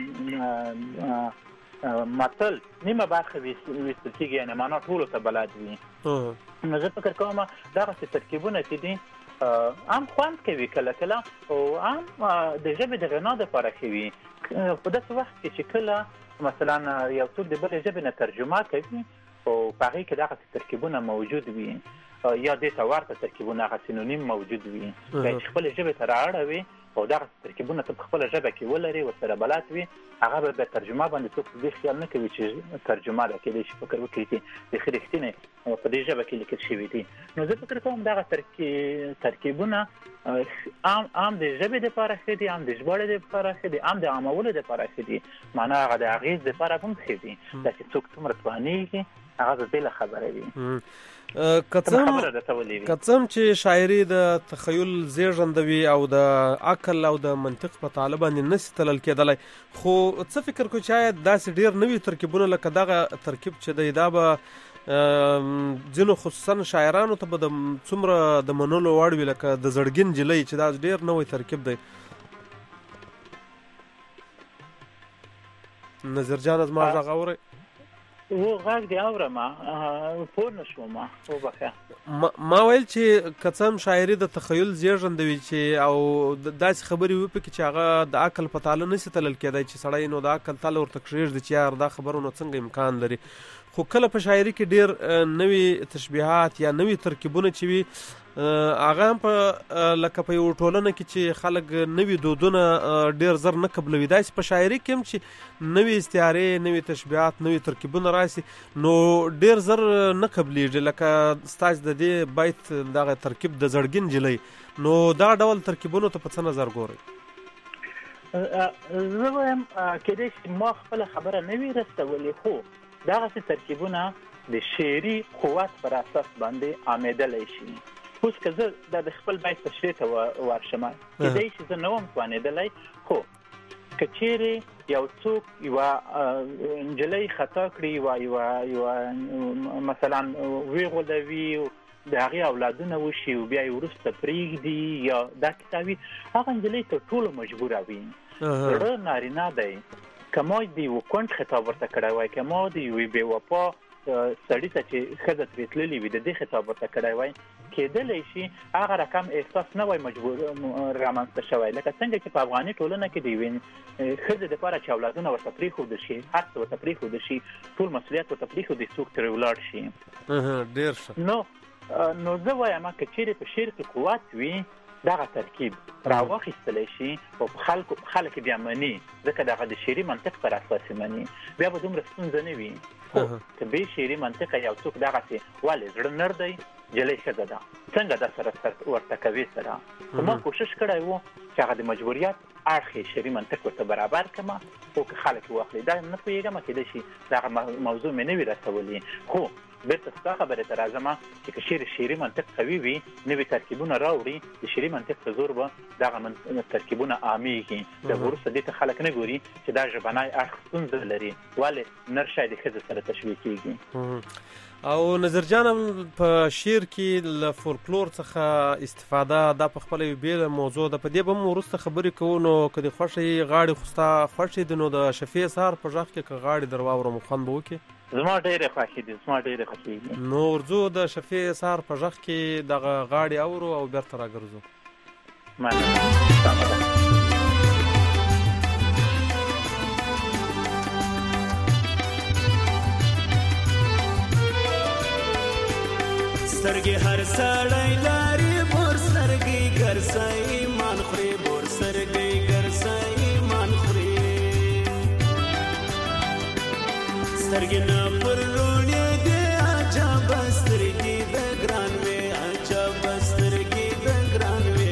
متل نیمه برخه ویستل کېږي یعنې معنا ټولو ته بلد وي. نو زه فکر کوم دغسې ترکیبونه چې دي هم خوند کوي کله کله او هم د ژبې د غنا دپاره ښه وي په داسې وخت کې چې کله مثلا یو څوک د بلې ژبې نه ترجمه کوي او په هغې کې دغسې ترکیبونه موجود وي یا دې ته ورته ترکیبونه هغه سینونیم موجود وي چې خپلې ژبې ته رااړوي او دغه ترکیبونه ته په خپله ژبه کې ولري ورسره بلد وي هغه به د ترجمه باندې څوک دې خیال نه کوي چې ترجمه ده کېدای شي فکر وکړي چې بیخي رښتینې په دې ژبه کې لیکل شوي دي. نو زه فکر کوم دغه ترکیبونه هم د ژبې دپاره ښه دي هم د ژباړې دپاره ښه دي هم د عامولو دپاره ښه دي معنا هغه د اغېز دپاره هم ښه دي دا چې څوک څومره توانېږي هغه به بېله خبره وي. که څه هم چې شاعري د تخیل زیږندوي او د عقل او د منطق په تعالی باندې نشي تلل کېدلی خو څه فکر کوئ چې آیا داسې ډېر نوي ترکیبونه لکه دغه ترکیب چې دی دا به ځینو خصوصا شاعرانو ته به د څومره د منلو وړ وي لکه د زړګین جلۍ چې دا ډېر نوی ترکیب دی؟ نظر جان زما غږ اورئ؟ غږ دې اورم پوه نه شوم وبخښه. ما ویل چې که څه هم شاعري د تخیل زیږندوي چې او داسې خبرې وپکړي چې هغه د عقل په تاله نشي تلل کېدی چې سړی نو د عقل تاله ورته کښېږدي چې یار دا خبرو نو څنګه امکان لري خو کله په شاعري کې ډېر نوي تشبیهات یا نوي ترکیبونه چې وي هغه هم په لکه په یو ټولنه کې چې خلک نوي دودونه ډېر زر نه قبلوي، داسې په شاعري کې هم چې نوي استعارې، نوي تشبیهات، نوي ترکیبونه راشي نو ډېر زر نه قبلېږي. لکه ستاسو د دې بیت دغه ترکیب د زړګي نجلۍ، نو دا ډول ترکیبونو ته په څه نظر ګورئ؟ زه وایم کېدای شي ما خپله خبره نه وي رسولې، خو دغسې ترکیبونه د شعري قوت پر اساس باندې عامېدلی شي. اوس که زه د خپل بیت تشریح ته ورشم، کېدای شي زه نه وم توانېدلی، خو که چیرې یو څوک یوه نجلۍ خطا کړي، یوه مثلا ویغولوي، د هغې اولادونه وشي او بیا یې وروسته پرېږدي یا دا کیسه وي، هغه نجلۍ تر ټولو مجبوره وي. زړه نارینه دی، که ما د یوه کونډ خطاب ورته کړی وای، که ما د یوې بېوفا سړي ته چې ښځه ترې تللې وي د دې خطاب ورته کړی وای، کېدلی شي هغه رقم احساس نه وای مجبور رامنځته شوی. لکه څنګه چې په افغاني ټولنه کې د یوې ښځې دپاره چې اولادونه ورته پرېښودل شي، هر څه ورته پرېښودل شي، ټول مسؤلیت ورته پرېښودل، څوک ترې ولاړ شي. ډېر ښه. نو زه وایم که چیرې په شعر کې قوت وي، دغه ترکیب راواخیستلی شي او خلک بیا مني، ځکه دغه د شعري منطق پر اساس مني، بیا به دومره ستونزه نه وي. خو که بې شعري منطقه یو څوک دغسې ولې زړه نر دی، جلۍ ښځه ده، څنګه دا سره ورته کوي سره. خو ما کوشش کړی و چې هغه د مجبوریت اړخ یې شعري منطق ورته برابر کړم، خو که خلک واخلي دا نه پوهېږم، کېدای شي دغه موضوع مې نه وي رسولي. خو بیرته ستا خبرې ته راځم چې که شعر شعري منطق قوي وي، نوي ترکیبونه راوړي، د شعري منطق په زور به دغه ترکیبونه عامېږي. د وروسته دې ته خلک نه ګوري چې دا ژبنی اړخ ستونزه لري، ولې نر شی د ښځې سره تشبیه کېږي. او نظر جانم په شعر کې له فولکلور څخه استفاده دا په خپله یو بېله موضوع ده، په دې به هم وروسته خبرې کوو. نو که دې خوښه غاړې خو ستا خوښې دي، نو د شفیع سهار په غږ کې که غاړې در واورم خوند به وکړي؟ زما ډېرې خوښې دي، زما ډېرې خوښېږي. نو ورځو د شفیع سهار په غږ کې دغه غاړې اورو او بیرته راګرځو. مننه. سترګې هر سړی لري، بور سترګې ګرځي ایمان خوري، بور سترګې ګرځي ایمان خوري. سترګې نه پر لوڼې دي، عجب سترګې د ګران وې، عجب سترګې د ګران وې.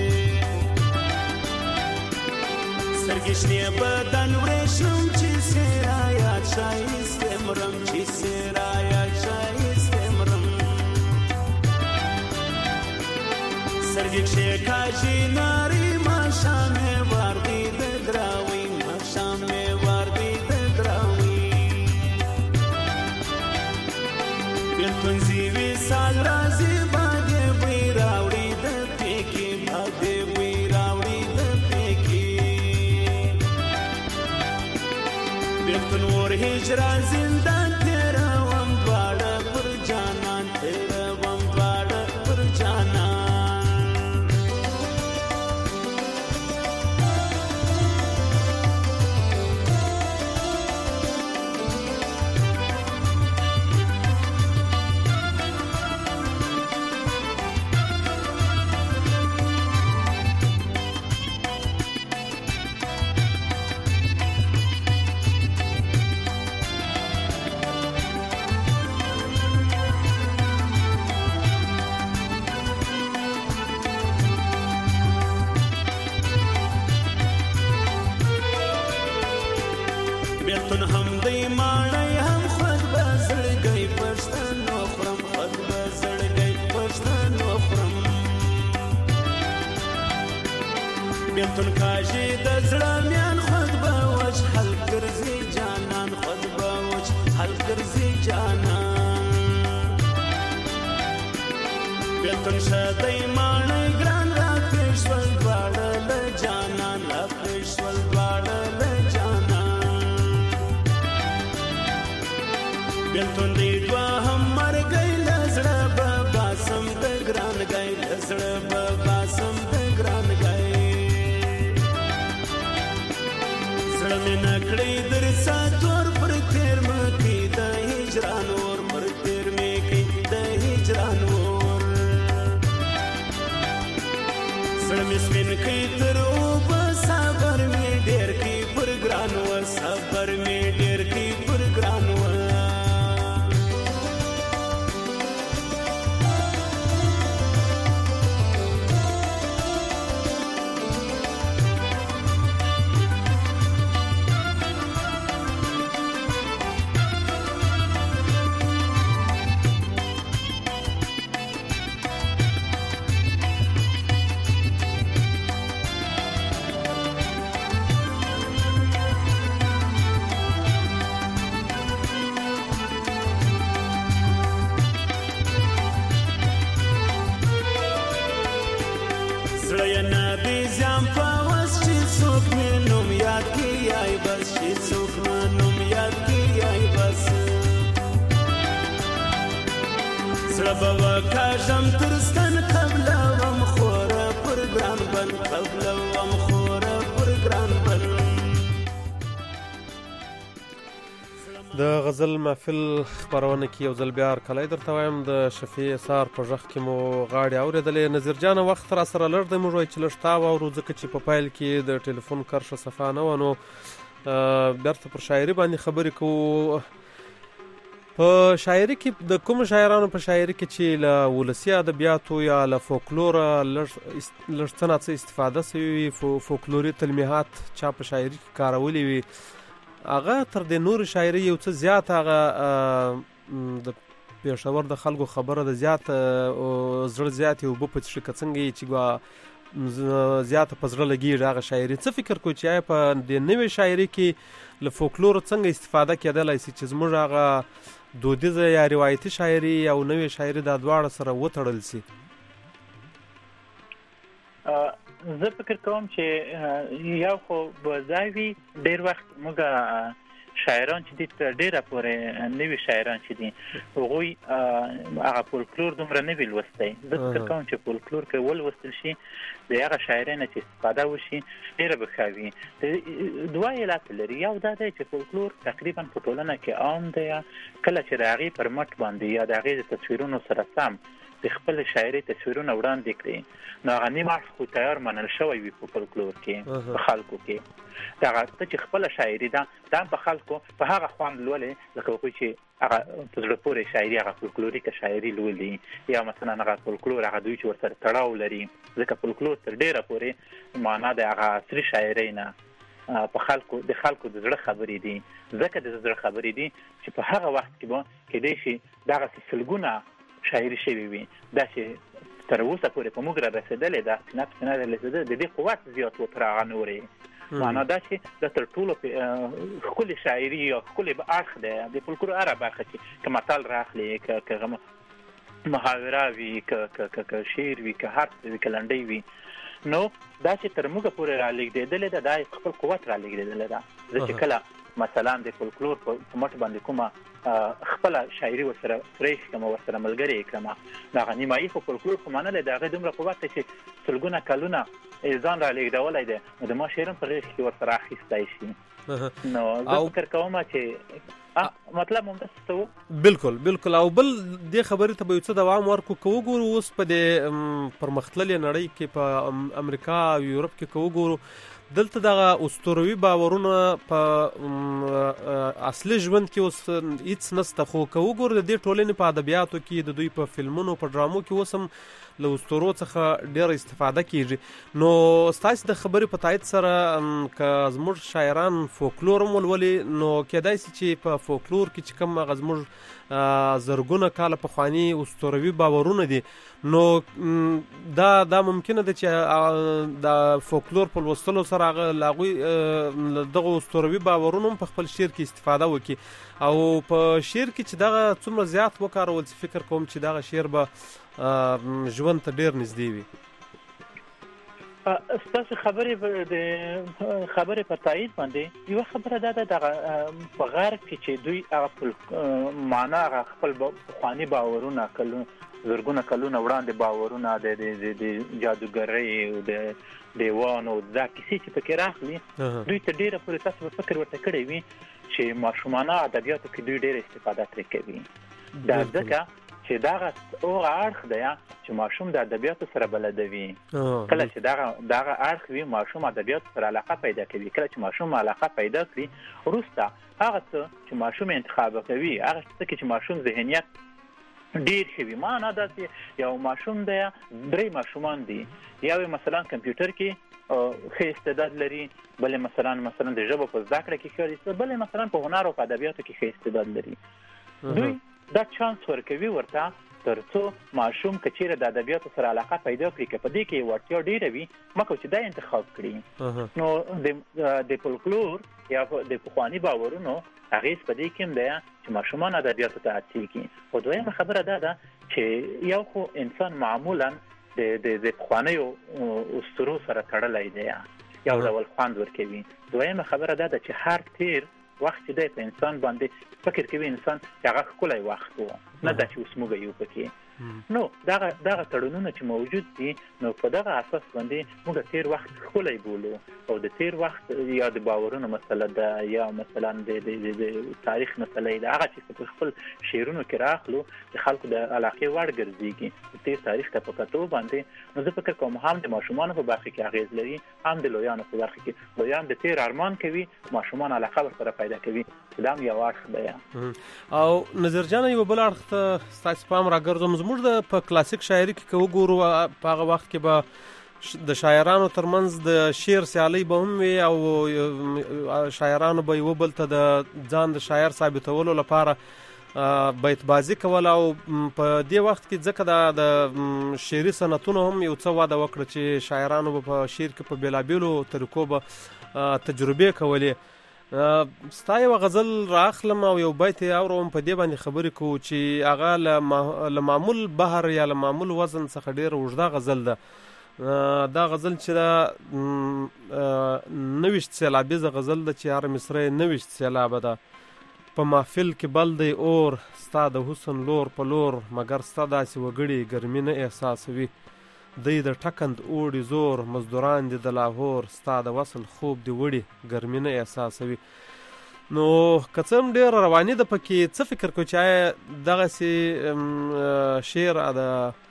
سترګې شنې بدن ورېښم چې سیرا یاد ښایسته مرم، چې سیرا یاد ښایسته مرم. سترګې کښې کاږي ناري، ماښام مې وار دی د ګراوي، ماښام مې وار دی د ګراوي. بېلتون زیوي سال راځي، بادې بوی راوړي د پېکې، بادې بوی راوړي د پېکې. بېلتون اور هجران زندان تېروم، دواړه پر جانان تېروم، دواړه پر جانان. بیلتون هم دی ماڼۍ هم خود به زړګی پښتنو خورم، خود به زړګی پښتنو خورم. بیلتون کاږي د زړه میان، خود به وچ حل ګرځي جانان، خود به وچ حل ګرځي جانان. بیلتون شه دی ماڼۍ ګران، را پرې شول دواړه له جانان، را پرې شول دواړه له جانان. بیلتون دی دوهم مرګی، له زړه به باسم د ګرانګۍ، له زړه به باسم د ګرانګۍ. زړه مې نه کړی در ساتور پر تېر مکې د هجران زړه مې سپین کړي تر اوبه صبر مې ډېر کړي پر ګران و صبر مې ډېر کړي پر ګران و بابا کاژم ترستن قبلوم خوره پر ګران بل قبلوم خوره پر ګران بل د غزل محفل خپرونه کې یو ځل بیا هرکلی درته وایم د شفیع سار په غږ کې مو غاړې اورېدلې. نظیر جانه وخت را سره لږ دی، موږ وایو چې لږ تا واورو ځکه چې په پیل کې د ټلیفون کرښه صفا نه وه، نو بیرته پر شاعري باندې خبرې کوو. په شاعري کې د کوم شاعرانو په شاعري کې چې له ولسي ادبیاتو یا له فولکلوره لږ څه نه څه استفاده شوې وي، فولکلوري تلمیحات چا په شاعري کې کارولي وي، هغه تر د نورې شاعري یو څه زیات هغه د پېښور د خلکو خبره د زیات زړه زیاتې اوبه په څښي، که څنګه یې چې زیاته په زړه لګېږي هغه شاعري. څه فکر کوئ چې آیا په د نوې شاعري کې له فولکلور څنګه استفاده کېدلی شي چې زموږ هغه دودیزه یا روایتي شاعري او نوې شاعري دا دواړه سره وتړل شي؟ زه فکر کوم چې یو خو به ځای وي، ډېر وخت موږ شاعران چې دي ډېره پورې نوي شاعران چې دي هغوی هغه فولکلور دومره نه وي لوستی. زه فکر کوم چې فولکلور که ولوستل شي د هغه شاعرۍ نه چې استفاده وشي ډېره به ښه وي. دوه علت لري، یو دا دی چې فولکلور تقریبا په ټولنه کې عام دی، کله چې د هغې پر مټ باندې یا د هغې د تصویرونو سره سم د خپل شاعري تصویرونه وړاندې کړي، نو هغه نیم اړخ خو تیار منل شوی وي په فولکلور کې په خلکو کې. دغه ته چې خپله شاعري ده دا په خلکو په هغه خوند لولې لکه هغوی چې هغه په زړه پورې شاعري هغه فولکلوریکه شاعري لولي، یا مثلا هغه فولکلور هغه دوی چې ورسره تړاو لري، ځکه فولکلور تر ډېره پورې معنا د هغه عصري شاعرۍ نه په خلکو د زړه خبرې دي، ځکه د زړه خبرې دي چې په هغه وخت کې به کېدای شي دغسې سلګونه شاعري شوي وي، دا چې تر اوسه پورې په موږ را رسېدلې ده سینه په سینه رسېدلې د دې قوت زیات و تر هغه نورې. معنا دا چې دا تر ټولو ښکلې شاعري یا ښکلې اړخ دی د فولکلور هره برخه چې که متل راخلي، که محاوره وي، که شعر وي، که هر څه وي، که لنډۍ وي، نو دا چې تر موږ پورې را لېږدېدلې ده دا خپل قوت را لېږدېدلې ده. زه چې کله مثلا د فولکلور په مټ باندې کومه خپله شاعري ورسره پرېښ کړم، ورسره ملګرې یې کړم، د هغه نیمایي خو فولکلور خو منلی د هغې دومره قوت دی چې سلګونه کلونه ځان را لېږدولی دی، نو د ما شعر هم په غېږ کې ورسره اخیستی شي. نو زه فکر کوم چې مطلب همداسې څه و. بالکل. او بل دې خبرې ته به یو څه دوام ورکړو. که وګورو اوس په دې پرمختللې نړۍ کې په امریکا او یورپ کې که وګورو، دلته دغه اسطوروي باورونه په اصلي ژوند کې اوس هیڅ نسته، خو که وګورو د دې ټولنې په ادبیاتو کې د دوی په فلمونو په ډرامو کې اوس هم له اسطورو څخه ډېره استفاده کیږي. نو ستاسې د خبرې په تایید سره که زموږ شاعران فولکلور هم ولولي، نو کېدای شي چې په فولکلور کې چې کوم هغه زموږ زرګونه کاله پخواني اسطوروي باورونه دي، نو دا ممکنه ده چې د فولکلور په لوستلو سره هغه له هغوی دغه اسطوروي باورونو هم په خپل شعر کې استفاده وکړي، او په شعر کې چې دغه څومره زیات وکارول چې فکر کوم چې دغه شعر به ژوند ته ډېر نږدې وي. ستاسو خبرې په تایید باندې یوه خبره دا ده دغه په غرب کې چې دوی هغه معنا هغه خپل پخواني باورونه زرګونه کلونه وړاندې باورونه د جادوګرۍ او د دیوانو دا کیسې چې پکې راخلي، دوی ته ډېره پورې تاسو به فکر ورته کړی وي چې ماشومانه ادبیاتو کې دوی ډېره استفاده ترې کوي. دا ځکه چې دغه هغه اړخ دی چې ماشوم د ادبیاتو سره بلد وي. کله چې دغه اړخ وي ماشوم ادبیاتو سره علاقه پیدا کوي. کله چې ماشوم علاقه پیدا کړي وروسته هغه څه چې ماشوم انتخاب کوي، هغه څه چې ماشوم ذهنیت ډیر شوي. معنا دا چې یو ماشوم دی 3 ماشومان دي، یو مثلا کمپیوټر کې ښه استعداد لري، بل مثلا د ژبو په زده کړه کې ښه لري، بل مثلا په هنر او په ادبیاتو کې ښه استعداد لري. دوی دا چانس ورکوي ورته تر څو ماشوم که چیرې د ادبیاتو سره علاقه پیدا کړي، که په دې کې وړتیا ډیره وي مکو چې دا انتخاب کړي. نو د فولکلور یا د پخواني باورونو اغیز په دې کې هم دی چې ماشومان ادبیاتو ته هڅېږي. خو دویمه خبره دا ده چې یو خو انسان معمولا د پخوانیو اسطورو سره تړلی دی، یو ډول خوند ورکوي. دویمه خبره دا ده چې هر تیر وخت چې دی په انسان باندې فکر کوي انسان چې هغه ښکلی وخت و، نه دا چې اوس موږ یو پکې. نو دغه تړونونه چې موجود دي، نو په دغه اساس باندې موږ تیر وخت ښکلی بولو، او د تیر وخت یا د باورونو مسله ده یا مثلا د تاریخ مسله ده، هغه چې په خپل شعرونو کې راخلو د خلکو د علاقې وړ ګرځېږي د تیر تاریخ ته په کتو باندې. نو زه فکر کوم هم د ماشومانو په برخه کې اغېز لري، هم د لویانو په برخه کې. لویان د تیر ارمان کوي، ماشومان علاقه ورسره پیدا کوي. دا هم یو اړخ دی. او نظر جان یو بل اړخ ته ستاسو پام راګرځوم. زموږ په کلاسیک شاعري کې که وګورو په هغه وخت کې به د شاعرانو ترمنځ د شعر سیالۍ به هم وي، او شاعرانو به یو بل ته د ځان د شاعر ثابتولو لپاره بیت بازی کول. او په دې وخت کې ځکه د شعري صنعتونو هم یو څه وده وکړه چې شاعرانو به په شعر کې په بېلابېلو طریقو به تجربې کولې. ستا یو غزل راخلم او یو بیت یې اورم، په دې باندې خبرې کوو چې هغه له معمول بحر یا له معمول وزن څخه ډېره اوږده غزل ده. دا غزل چې ده 29 سیلابیزه غزل ده چې هر مصره 29 سیلابه ده. په محفل کې بل دی اور، ستا د حسن لور په لور، مګر ستا داسې وګړي ګرمي نه احساسوي. دی د ټکند اوړي زور، مزدوران دي د لاهور، ستا د وصل خوب دی وړي ګرمي نه احساسوي. نو که څه هم ډېر رواني ده پکې، څه فکر کوي چې دغسې شعر ده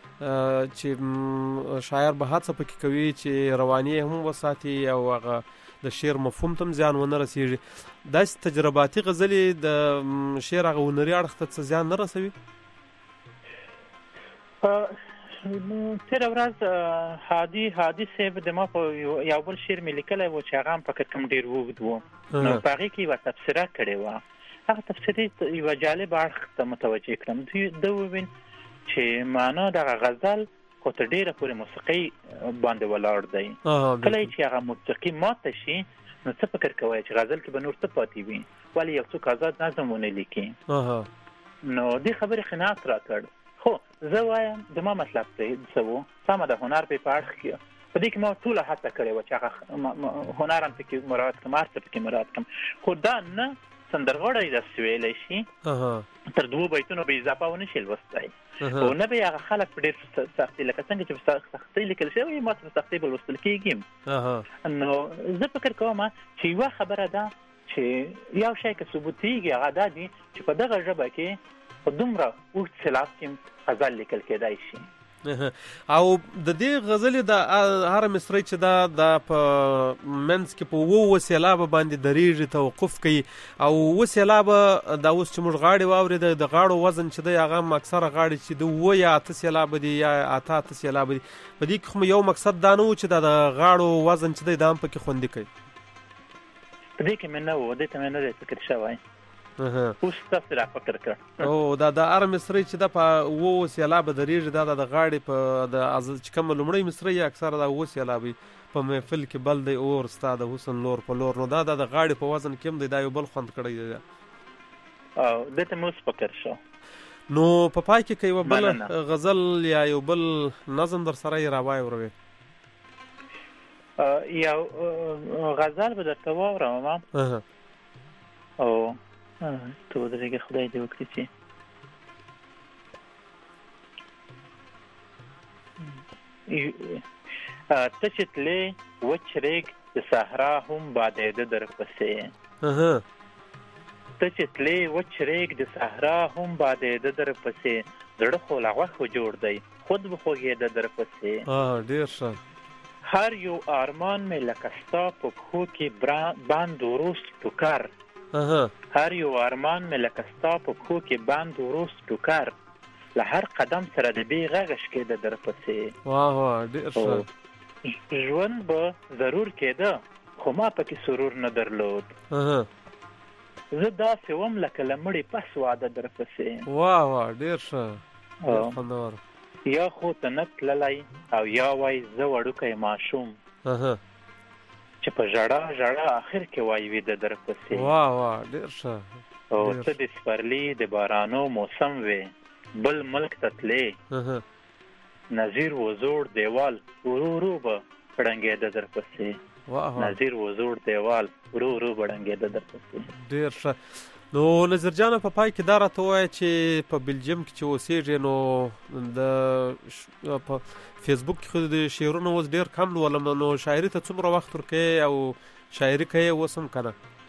چې شاعر به هڅه پکې کوي چې رواني هم وساتي او هغه د شعر مفهوم ته هم زیان ونه رسېږي. داسې تجرباتي غزلې د شعر هغه هنري اړخ ته څه زیان نه رسوي؟ تېره ورځ هادي صاحب د ما په یو بل شعر مې لیکلی و چې هغه هم فکر کوم ډېر اوږد و. نو په هغې کې یوه تبصره کړې وه. هغه تبصرې یوه جالب اړخ ته متوجه کړم. ده وویل چې معنا دغه غزل خو تر ډېره پورې موسیقۍ باندې ولاړ دی. کله چې هغه موسیقي ماته شي نو څه فکر کوئ چې غزل کې به نور څه پاتې وي؟ ولې یو څوک آزاد نظم ونه لیکي؟ نو دې خبرې قناعت راکړ. خو زه وایم د ما مطلب څه و؟ سمه ده، هنر په اړخ کې په دې کې ما ټوله هڅه کړې وه چې هغه هنر هم پکې مراعات کړم، هر څه پکې مراعات کړم. خو دا نه سندرغاړی داسې ویلی شي تر 2 بیتونو به اضافه ونه شي لوستی، او نه به هغه خلک په ډېر سختۍ، لکه څنګه چې په سختۍ لیکل شوی ما ته په سختۍ به لوستل کېږي. نو زه فکر کوم چې یوه خبره ده چې یو شی که ثبوتېږي هغه دا دي چې په دغه ژبه کې په دومره اوږد سېلاب کې غزل لیکل کېدای شي. او د دې غزلې د هر مصرۍ چې دا په منځ کې په 7 سېلابه باندې درېږي، توقف کوي. او 7 سېلابه دا اوس چې موږ غاړې واورېده، د غاړو وزن چې دی هغه هم اکثره غاړې چې د 7 یا 8 سېلابه دي یا 8 سېلابه دي. په دې کې خو یو مقصد دا نه و چې د غاړو وزن چې دی دا هم پکې خوندي کوي. په دې کې مې نه و، دې ته مې نه دی فکر شوی. اوس تاسو را فکر کړ. او دا د هر مصرۍ چې دا په 7 سېلابه درېږي، دا د غاړې په د چې کومه لومړۍ مصرۍ اکثره دا 7 سېلابه په محفل کې بل دی اور، ستا د حسن لور په لور. نو دا د غاړې په وزن کې هم دی، دا یو بل خوند کړی دی. او دې ته مې اوس فکر شو. نو په پای کې که یوه بل غزل یا یو بل نظم در سره یې راوایوروې؟ یو غزل به درته واورم. او ته ودرېږه، خدای دې وکړي چې ته چې تلې وچ ریګ د صحرا هم بادېده در پسې. ته چې تلې وچ ریګ د صحرا هم بادېده در پسې، زړه خو له غوښو جوړ دی خود به خوږېده در پسې. ډېر ښه. هر یو آرمان مې لکه ستا په پښو کې بند وروست ټوکر. هر یو آرمان مې لکه ستا په پښو کې بند وروست ټوکر. له هر قدم سره د بې غږه شکېده در پسې. ډېر ښه. ژوند به ضرور کېده خو ما پکې سرور نه درلود. زه داسې وم لکه له مړي پس واده در پسې. ډېر ښه. یا خو ته نه تللی او یا وای زه وړوکی ماشوم چې په ژړا ژړا آخر کې وای ویده در پسې. ډېر ښه. او ته د سپرلي د بارانو موسم وې بل ملک ته تلې نظیر و زوړ دیوال ورو ورو به ړنګېده در پسې. نظیر و زوړ دیوال ورو ورو به ړنګېده در پسې. ډېر ښه. نو نظر جانه په پای کې دا راته ووایه چې په بلجیم کې چې اوسېږې نو د په فیسبوک کې خو د شعرونه اوس ډېر کم لولم نو شاعري ته څومره وخت ورکوې او شاعري کوې اوس هم که نه؟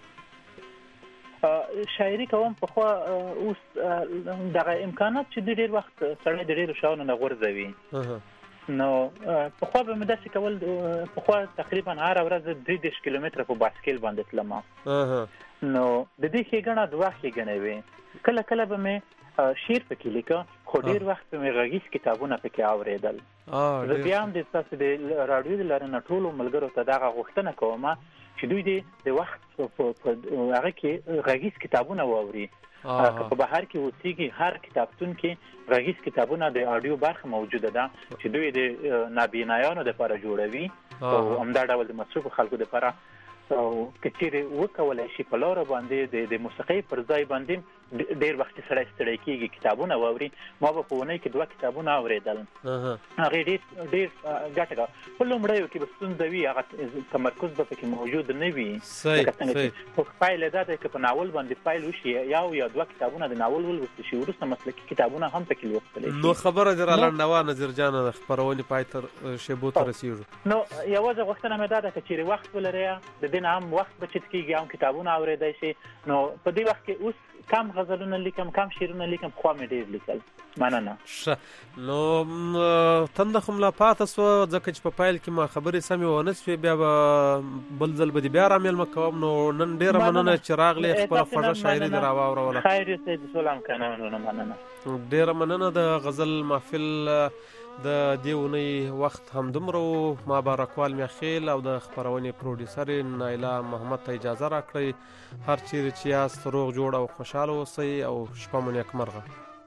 شاعري کوم پخوا اوس دغه امکانات چې د ډېر وخت سړی د ډېرو شیانو نه غورځوي نو پخوا به مې داسې کول پخوا تقریبا هره ورځ 30 کیلومتره په بایسکل باندې تلم نو د دې ښېګڼه دوه ښېګڼې وې کله کله به مې شعر پکې لیکه خو ډېر وخت به مې غږیز کتابونه پکې اورېدل زه بیا هم د تاسو د راډیو د لارې نه ټولو ملګرو ته دغه غوښتنه کوم چې دوی د وخت په هغه کې غږیز کتابونه واوري که په بهر کې اوسېږي هر کتابتون کې غږیز کتابونه د آډیو برخه موجوده ده چې دوی د نابینایانو دپاره جوړوي او همدا ډول د مصروفو خلکو دپاره او که چیرې وکولی شي په لاره باندې د موسیقۍ پر ځای باندې ډېر وخت سړی ستړی کېږي کتابونه واوري ما به په اونۍ کې 2 کتابونه اورېدل هغې ډېر ګټه کوه په لومړیو کې به ستونزه وي هغه تمرکز به پکې موجود نه وي خو پایله دا ده که په ناول باندې پیل وشي یو یا 2 کتابونه د ناول ولوستل شي وروسته مسلکي کتابونه هم پکې لوستلی شي نو خبره دې رالنډوه نظر جانه د خپرونې پای تر شیبو ته رسېږو نو یوازې غوښتنه مې دا ده که چیرې وخت ولرې د دې نه هم وخت بچت کېږي هم کتابونه اورېدی شي نو په دې وخت کې اوس کم غزلونه لیکم کم شعرونه لیکم خوا مې ډېر لیکل مننه ښه نو تنده خو ملا پاته سوه ځکه چې په پیل کې ما خبرې سمې ونه سوې بیا به بل ځل به دې بیا رامیلمه کوم نو نن ډېره مننه چې راغلې خپله خوږه شاعري دې راواوروله خیر یې سید سلام کنه مننه ډېره مننه د غزل محفل د دې اونۍ وخت همدومره و ما بارکوال میاخیل او د خپرونې پروډیوسر نایله محمد ته اجازه راکړئ هر چیرې چې یاست روغ جوړ او خوشحاله اوسئ او شپه مو نیکمرغه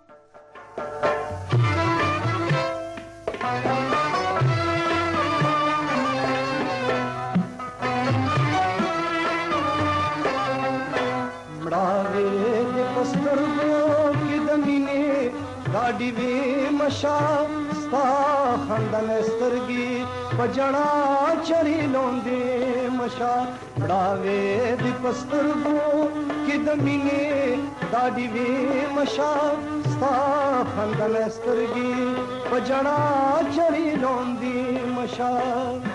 गाड़ी वे मशा स्ता खंदन स्तरगी पजड़ा चरी लोंदे मशा बड़ावे दी पस्तरगो कि दमीने गाड़ी वे मशा स्ता खंदन स्तरगी पजड़ा चरी लोंदे मशा